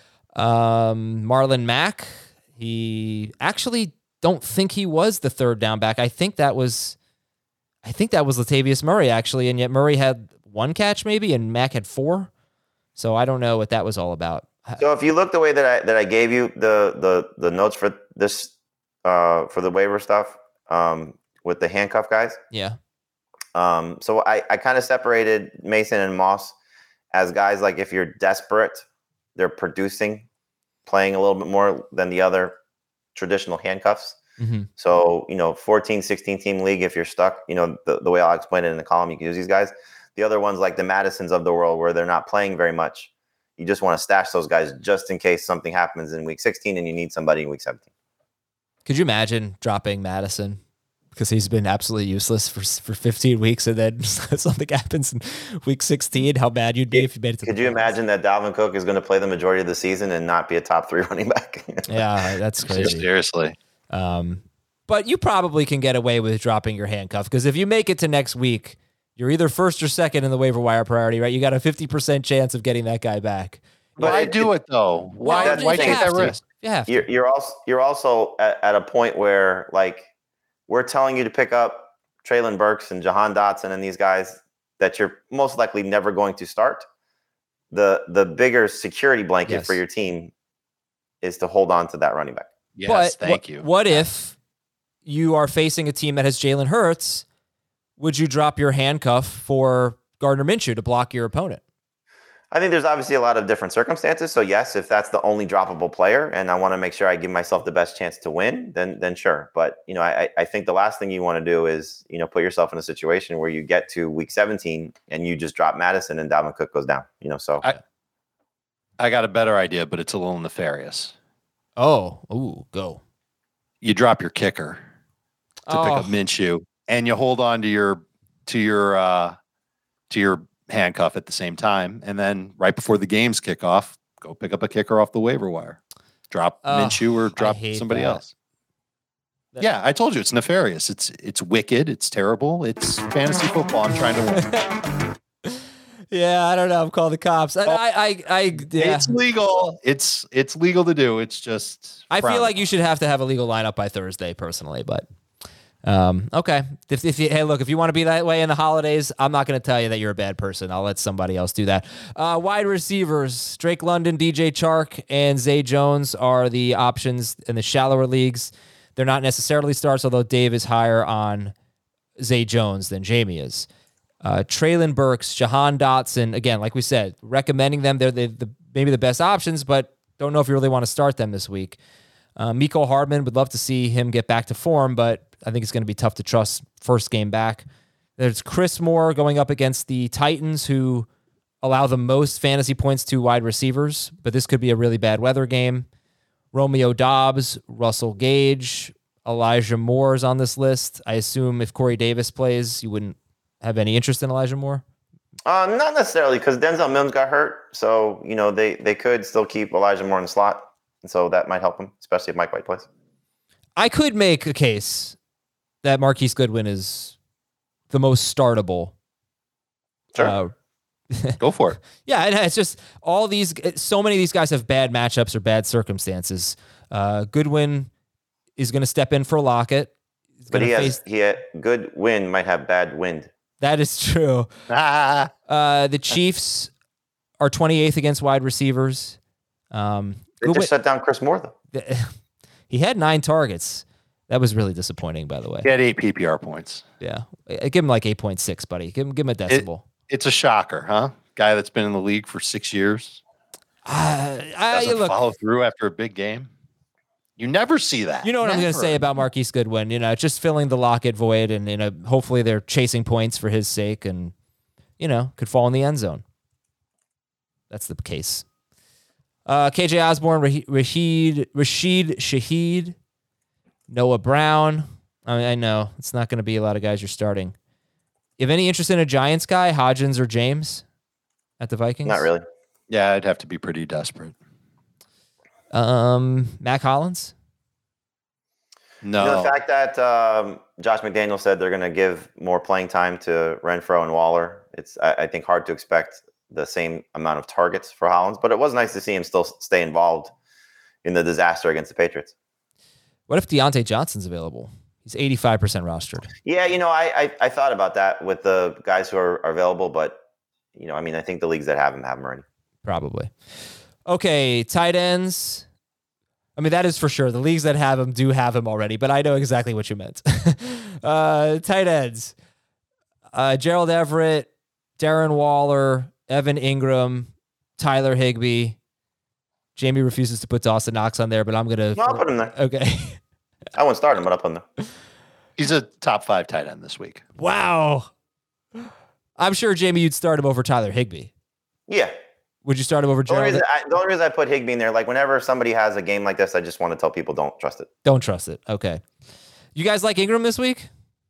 [SPEAKER 1] Um, Marlon Mack, he actually don't think he was the third down back. I think that was, I think that was Latavius Murray actually, and yet Murray had one catch maybe, and Mack had four. So I don't know what that was all about.
[SPEAKER 5] So if you look the way that I that I gave you the the the notes for this uh, for the waiver stuff um, with the handcuff guys,
[SPEAKER 1] Yeah.
[SPEAKER 5] Um, so I, I kind of separated Mason and Moss as guys like if you're desperate, they're producing, playing a little bit more than the other traditional handcuffs.
[SPEAKER 1] Mm-hmm.
[SPEAKER 5] So, you know, fourteen, sixteen team league, if you're stuck, you know, the, the way I'll explain it in the column, you can use these guys. The other ones like the Madisons of the world where they're not playing very much. You just want to stash those guys just in case something happens in week sixteen and you need somebody in week seventeen.
[SPEAKER 1] Could you imagine dropping Madison? Because he's been absolutely useless for for fifteen weeks, and then something happens in week sixteen. How bad you'd be if you made it to
[SPEAKER 5] Could
[SPEAKER 1] the
[SPEAKER 5] you
[SPEAKER 1] playoffs.
[SPEAKER 5] imagine that Dalvin Cook is going to play the majority of the season and not be a top three running back?
[SPEAKER 1] Yeah, that's crazy.
[SPEAKER 4] Seriously.
[SPEAKER 1] Um, but you probably can get away with dropping your handcuff, because if you make it to next week, you're either first or second in the waiver wire priority, right? You got a fifty percent chance of getting that guy back.
[SPEAKER 4] But why
[SPEAKER 5] it,
[SPEAKER 4] do it though? Why?
[SPEAKER 5] that's
[SPEAKER 4] Why
[SPEAKER 5] the
[SPEAKER 4] take
[SPEAKER 5] thing.
[SPEAKER 4] that risk?
[SPEAKER 1] Yeah,
[SPEAKER 5] You're, you're also you're also at, at a point where like we're telling you to pick up Treylon Burks and Jahan Dotson and these guys that you're most likely never going to start. The the bigger security blanket
[SPEAKER 1] Yes.
[SPEAKER 5] for your team is to hold on to that running back.
[SPEAKER 4] Yes,
[SPEAKER 1] but
[SPEAKER 4] thank
[SPEAKER 1] what,
[SPEAKER 4] you.
[SPEAKER 1] What if you are facing a team that has Jalen Hurts? Would you drop your handcuff for Gardner Minshew to block your opponent?
[SPEAKER 5] I think there's obviously a lot of different circumstances. So yes, if that's the only droppable player and I want to make sure I give myself the best chance to win, then then sure. But you know, I, I think the last thing you want to do is, you know, put yourself in a situation where you get to week seventeen and you just drop Madison and Dalvin Cook goes down. You know, so
[SPEAKER 4] I, I got a better idea, but it's a little nefarious.
[SPEAKER 1] Oh, ooh, go.
[SPEAKER 4] You drop your kicker to
[SPEAKER 1] Oh.
[SPEAKER 4] pick up Minshew, and you hold on to your to your uh, to your handcuff at the same time, and then right before the games kick off, go pick up a kicker off the waiver wire. Drop
[SPEAKER 1] Oh,
[SPEAKER 4] Minshew or
[SPEAKER 1] I
[SPEAKER 4] drop
[SPEAKER 1] hate
[SPEAKER 4] somebody
[SPEAKER 1] that.
[SPEAKER 4] else. Yeah, I told you it's nefarious. It's it's wicked. It's terrible. It's fantasy football. I'm trying to win.
[SPEAKER 1] Yeah, I don't know. I'm calling the cops. I,
[SPEAKER 4] Oh.
[SPEAKER 1] I, I, I yeah.
[SPEAKER 4] It's legal. It's it's legal to do. It's just
[SPEAKER 1] I feel
[SPEAKER 4] frowned
[SPEAKER 1] like you should have to have a legal lineup by Thursday, personally. But um, okay, if if you, hey, look, if you want to be that way in the holidays, I'm not going to tell you that you're a bad person. I'll let somebody else do that. Uh, wide receivers: Drake London, D J Chark, and Zay Jones are the options in the shallower leagues. They're not necessarily starts, although Dave is higher on Zay Jones than Jamie is. Uh, Treylon Burks, Jahan Dotson, again, like we said, recommending them. They're the, the maybe the best options, but don't know if you really want to start them this week. Uh, Mecole Hardman, would love to see him get back to form, but I think it's going to be tough to trust first game back. There's Chris Moore going up against the Titans, who allow the most fantasy points to wide receivers, but this could be a really bad weather game. Romeo Doubs, Russell Gage, Elijah Moore is on this list. I assume if Corey Davis plays, you wouldn't have any interest in Elijah Moore?
[SPEAKER 5] Uh, not necessarily, because Denzel Mims got hurt. So, you know, they, they could still keep Elijah Moore in the slot. And so that might help him, especially if Mike White plays.
[SPEAKER 1] I could make a case that Marquise Goodwin is the most startable.
[SPEAKER 5] Sure.
[SPEAKER 1] Uh,
[SPEAKER 4] Go for it.
[SPEAKER 1] Yeah, and it's just all these, so many of these guys have bad matchups or bad circumstances. Uh, Goodwin is going to step in for Lockett. He's
[SPEAKER 5] But
[SPEAKER 1] gonna
[SPEAKER 5] he has
[SPEAKER 1] face,
[SPEAKER 5] he had good wind might have bad wind.
[SPEAKER 1] that is true.
[SPEAKER 4] Ah,
[SPEAKER 1] Uh, the Chiefs are twenty-eighth against wide receivers. Um,
[SPEAKER 5] They
[SPEAKER 1] Goodwin-
[SPEAKER 5] just shut down Chris Moore, though.
[SPEAKER 1] he had nine targets. That was really disappointing, by the way.
[SPEAKER 4] he had eight P P R points.
[SPEAKER 1] Yeah. I- Give him like eight point six, buddy. Give him, give him a decibel.
[SPEAKER 4] It's a shocker, huh? Guy that's been in the league for six years
[SPEAKER 1] Uh, I,
[SPEAKER 4] doesn't
[SPEAKER 1] look,
[SPEAKER 4] follow through after a big game. You never see that.
[SPEAKER 1] you know what I'm going to
[SPEAKER 4] Never.
[SPEAKER 1] say about Marquise Goodwin. You know, just filling the Lockett void, and you know, hopefully they're chasing points for his sake, and you know, could fall in the end zone. That's the case. Uh, K J Osborne, Rah- Rashid, Rashid Shaheed, Noah Brown. I mean, I know it's not going to be a lot of guys you're starting. You have any interest in a Giants guy, Hodgins or James, at the Vikings?
[SPEAKER 5] Not really.
[SPEAKER 4] Yeah, I'd have to be pretty desperate.
[SPEAKER 1] Um, Mac Hollins.
[SPEAKER 4] No.
[SPEAKER 5] You know, the fact that um, Josh McDaniel said they're going to give more playing time to Renfro and Waller, it's, I, I think, hard to expect the same amount of targets for Hollins, but it was nice to see him still stay involved in the disaster against the Patriots.
[SPEAKER 1] What if Deontay Johnson's available? He's eighty-five percent rostered.
[SPEAKER 5] Yeah, you know, I, I I thought about that with the guys who are, are available, but, you know, I mean, I think the leagues that have him have him already.
[SPEAKER 1] Probably. Okay, tight ends. I mean, that is for sure. The leagues that have him do have him already, but I know exactly what you meant. uh, tight ends. Uh, Gerald Everett, Darren Waller, Evan Ingram, Tyler Higbee. Jamie refuses to put Dawson Knox on there, but I'm going to...
[SPEAKER 5] No, I'll put him there.
[SPEAKER 1] Okay.
[SPEAKER 5] I won't start him, but I'll put him there.
[SPEAKER 4] He's a top five tight end this week.
[SPEAKER 1] Wow. I'm sure, Jamie, you'd start him over Tyler Higbee.
[SPEAKER 5] Yeah.
[SPEAKER 1] Would you start him over
[SPEAKER 5] The only,
[SPEAKER 1] Gerald?
[SPEAKER 5] reason I, the only reason I put Higbee in there, like whenever somebody has a game like this, I just want to tell people don't trust it.
[SPEAKER 1] Don't trust it. Okay. You guys like Ingram this week?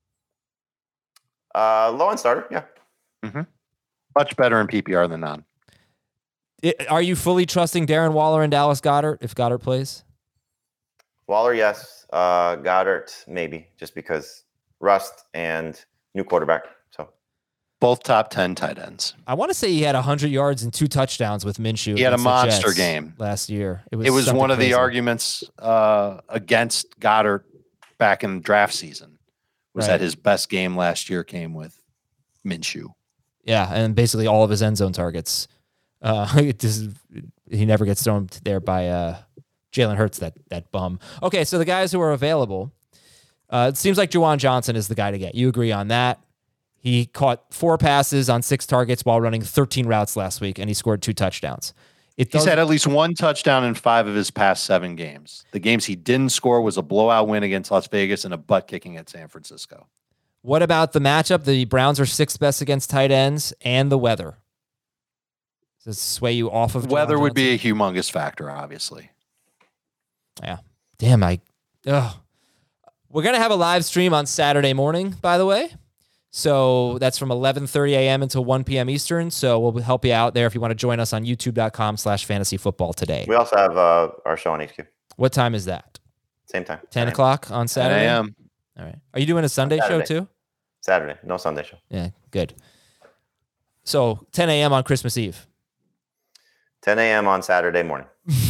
[SPEAKER 5] Uh, low end starter, yeah.
[SPEAKER 4] Much better in P P R than non.
[SPEAKER 1] It, are you fully trusting Darren Waller and Dallas Goedert if Goddard plays?
[SPEAKER 5] Waller, yes. Uh, Goddard, maybe, just because rust and new quarterback. So
[SPEAKER 4] Both top ten tight ends.
[SPEAKER 1] I want to say he had one hundred yards and two touchdowns with Minshew.
[SPEAKER 4] He had a
[SPEAKER 1] against the
[SPEAKER 4] monster
[SPEAKER 1] Jets
[SPEAKER 4] game
[SPEAKER 1] last year. It was,
[SPEAKER 4] It was
[SPEAKER 1] something
[SPEAKER 4] one of the
[SPEAKER 1] crazy.
[SPEAKER 4] arguments uh, against Goddard back in draft season. Was
[SPEAKER 1] Right.
[SPEAKER 4] that his best game last year came with Minshew.
[SPEAKER 1] Yeah, and basically all of his end zone targets. Uh, it just, he never gets thrown there by uh, Jalen Hurts, that that bum. Okay, so the guys who are available, uh, it seems like Juwan Johnson is the guy to get. You agree on that? He caught four passes on six targets while running thirteen routes last week, and he scored two touchdowns. It
[SPEAKER 4] He's
[SPEAKER 1] does,
[SPEAKER 4] had at least one touchdown in five of his past seven games. The games he didn't score was a blowout win against Las Vegas and a butt kicking at San Francisco.
[SPEAKER 1] What about the matchup? The Browns are sixth best against tight ends, and the weather. Does it sway you off of Juwan
[SPEAKER 4] Weather would
[SPEAKER 1] Johnson?
[SPEAKER 4] be a humongous factor, obviously.
[SPEAKER 1] Yeah. Damn, I. Ugh. We're going to have a live stream on Saturday morning, by the way. So that's from eleven thirty a.m. until one p.m. Eastern. So we'll help you out there if you want to join us on youtube.com slash fantasy football today.
[SPEAKER 5] we also have uh, our show on H Q.
[SPEAKER 1] What time is that?
[SPEAKER 5] Same time.
[SPEAKER 1] ten o'clock on
[SPEAKER 4] ten
[SPEAKER 1] Saturday?
[SPEAKER 4] a.m.
[SPEAKER 1] All right. Are you doing a Sunday show
[SPEAKER 5] Saturday.
[SPEAKER 1] too?
[SPEAKER 5] Saturday. No Sunday show.
[SPEAKER 1] Yeah, good. So ten a.m. on Christmas Eve.
[SPEAKER 5] ten a.m. on Saturday morning.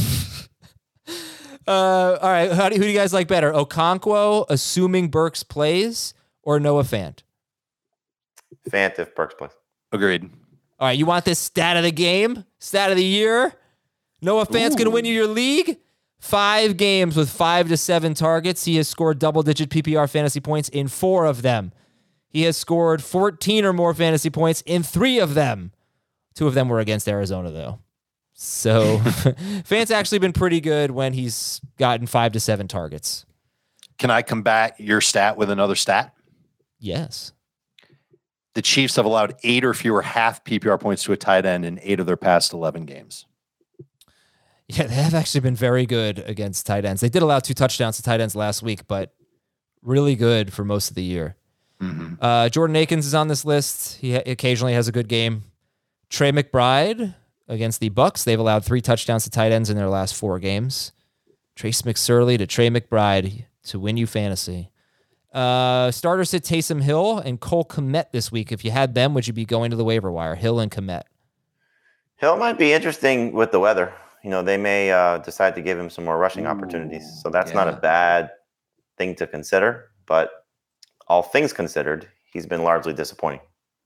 [SPEAKER 1] Uh, all right. How do, who do you guys like better? Okonkwo, assuming Burks plays, or Noah Fant?
[SPEAKER 5] Fant if Burks plays.
[SPEAKER 4] Agreed.
[SPEAKER 1] All right. You want this stat of the game? Stat of the year? Noah Fant's going to win you your league? Five games with five to seven targets. He has scored double-digit P P R fantasy points in four of them. He has scored fourteen or more fantasy points in three of them. Two of them were against Arizona, though. So Fant's actually been pretty good when he's gotten five to seven targets.
[SPEAKER 4] Can I combat your stat with another stat?
[SPEAKER 1] Yes.
[SPEAKER 4] The Chiefs have allowed eight or fewer half P P R points to a tight end in eight of their past eleven games.
[SPEAKER 1] Yeah, they have actually been very good against tight ends. They did allow two touchdowns to tight ends last week, but really good for most of the year.
[SPEAKER 4] Mm-hmm.
[SPEAKER 1] Uh, Jordan Akins is on this list. He ha- occasionally has a good game. Trey McBride against the Bucks. They've allowed three touchdowns to tight ends in their last four games. Trace McSorley to Trey McBride to win you fantasy. Uh, starters sit Taysom Hill and Cole Kmet this week. If you had them, would you be going to the waiver wire? Hill and Kmet.
[SPEAKER 5] Hill might be interesting with the weather. You know, they may uh, decide to give him some more rushing Ooh, opportunities. So that's yeah. not a bad thing to consider. But all things considered, he's been largely disappointing.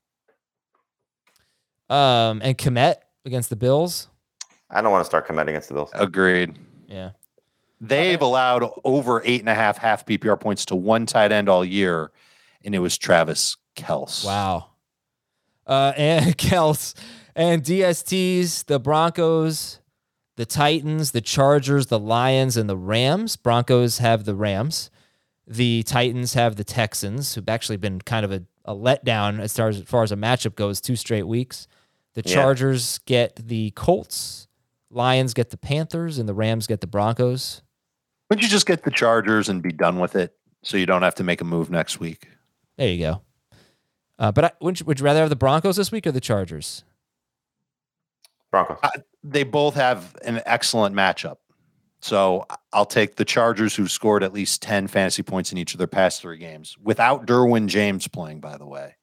[SPEAKER 1] Um, and Kmet against the Bills?
[SPEAKER 5] I don't want to start Kmet against the Bills.
[SPEAKER 4] Agreed.
[SPEAKER 1] Yeah.
[SPEAKER 4] They've allowed over eight and a half half P P R points to one tight end all year, and it was Travis Kelce.
[SPEAKER 1] Wow. Uh, and Kelce and D S Ts, the Broncos, the Titans, the Chargers, the Lions, and the Rams. Broncos have the Rams. The Titans have the Texans, who've actually been kind of a, a letdown as far as, as far as a matchup goes, two straight weeks. The Chargers yeah. get the Colts. Lions get the Panthers, and the Rams get the Broncos.
[SPEAKER 4] Wouldn't you just get the Chargers and be done with it so you don't have to make a move next week?
[SPEAKER 1] There you go. Uh, but I, would, you, would you rather have the Broncos this week or the Chargers?
[SPEAKER 5] Broncos.
[SPEAKER 4] Uh, they both have an excellent matchup. So I'll take the Chargers, who scored at least ten fantasy points in each of their past three games, without Derwin James playing, by the way.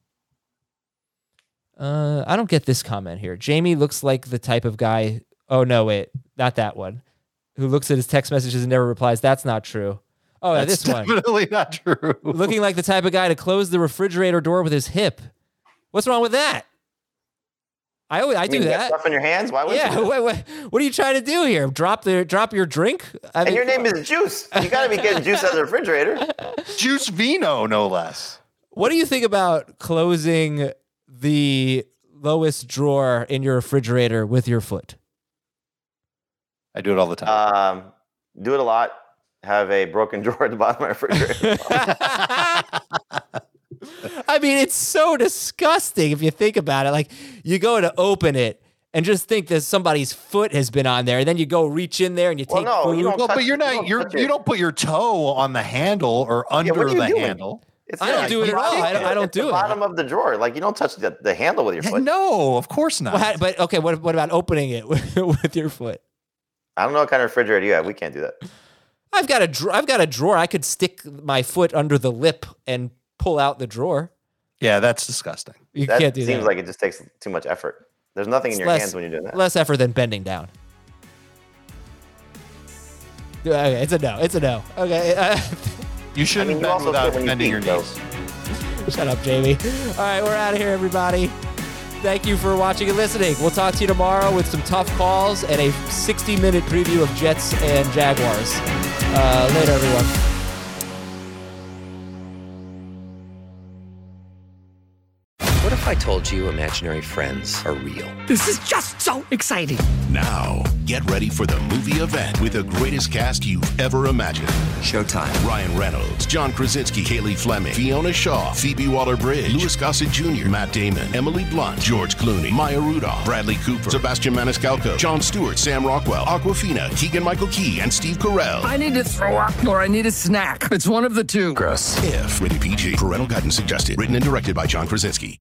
[SPEAKER 1] Uh, I don't get this comment here. Jamie looks like the type of guy. Oh, no, wait, not that one. Who looks at his text messages and never replies. That's not true. Oh, yeah, this one.
[SPEAKER 4] Definitely not true.
[SPEAKER 1] Looking like the type of guy to close the refrigerator door with his hip. What's wrong with that? I always, I
[SPEAKER 5] you
[SPEAKER 1] do
[SPEAKER 5] mean
[SPEAKER 1] that.
[SPEAKER 5] Stuff in your hands? Why would
[SPEAKER 1] yeah,
[SPEAKER 5] you?
[SPEAKER 1] What, what, what are you trying to do here? Drop the drop your drink? I
[SPEAKER 5] and
[SPEAKER 1] mean,
[SPEAKER 5] your name is Juice. You got to be getting juice out of the refrigerator.
[SPEAKER 4] Juice Vino, no less.
[SPEAKER 1] What do you think about closing the lowest drawer in your refrigerator with your foot?
[SPEAKER 4] I do it all the time.
[SPEAKER 5] Um, do it a lot. Have a broken drawer at the bottom of my refrigerator.
[SPEAKER 1] I mean, it's so disgusting if you think about it. Like, you go to open it and just think that somebody's foot has been on there, and then you go reach in there and you
[SPEAKER 5] well,
[SPEAKER 1] take
[SPEAKER 5] no,
[SPEAKER 1] food.
[SPEAKER 5] You don't
[SPEAKER 4] well,
[SPEAKER 5] touch,
[SPEAKER 4] but you're not.
[SPEAKER 5] you
[SPEAKER 4] You're you don't put your toe on the handle or under
[SPEAKER 5] yeah,
[SPEAKER 4] the
[SPEAKER 5] doing?
[SPEAKER 4] handle.
[SPEAKER 5] It's
[SPEAKER 1] I don't
[SPEAKER 5] like,
[SPEAKER 1] do it at all. I don't, I don't
[SPEAKER 5] it's
[SPEAKER 1] do
[SPEAKER 5] the
[SPEAKER 1] it.
[SPEAKER 5] Bottom of the drawer, like you don't touch the, the handle with your foot.
[SPEAKER 4] No, of course not.
[SPEAKER 1] Well, how, but okay, what what about opening it with, with your foot?
[SPEAKER 5] I don't know what kind of refrigerator you have. We can't do that.
[SPEAKER 1] I've got a dra- I've got a drawer. I could stick my foot under the lip and pull out the drawer.
[SPEAKER 4] Yeah, that's disgusting.
[SPEAKER 1] You
[SPEAKER 5] that
[SPEAKER 1] can't do
[SPEAKER 5] seems
[SPEAKER 1] that.
[SPEAKER 5] like it just takes too much effort. There's nothing
[SPEAKER 1] It's
[SPEAKER 5] in your
[SPEAKER 1] less,
[SPEAKER 5] hands when you're doing that.
[SPEAKER 1] Less effort than bending down. Okay, it's a no. It's a no. Okay. Uh,
[SPEAKER 4] you shouldn't
[SPEAKER 5] I mean, you
[SPEAKER 4] bend
[SPEAKER 5] also
[SPEAKER 4] without
[SPEAKER 5] when you
[SPEAKER 4] bending your
[SPEAKER 5] eat,
[SPEAKER 4] knees.
[SPEAKER 1] Shut up, Jamie. All right, we're out of here, everybody. Thank you for watching and listening. We'll talk to you tomorrow with some tough calls and a sixty-minute preview of Jets and Jaguars. Uh, later, everyone.
[SPEAKER 7] What if I told you imaginary friends are real?
[SPEAKER 8] This is just so exciting.
[SPEAKER 9] Now, get ready for the movie event with the greatest cast you've ever imagined.
[SPEAKER 7] Showtime.
[SPEAKER 9] Ryan Reynolds, John Krasinski, Kaylee Fleming, Fiona Shaw, Phoebe Waller-Bridge, Louis Gossett Junior, Matt Damon, Emily Blunt, George Clooney, Maya Rudolph, Bradley Cooper, Sebastian Maniscalco, Jon Stewart, Sam Rockwell, Awkwafina, Keegan-Michael Key, and Steve Carell.
[SPEAKER 8] I need to throw up or I need a snack. It's one of the two.
[SPEAKER 7] Gross.
[SPEAKER 9] If. Rated P G. Parental guidance suggested. Written and directed by John Krasinski.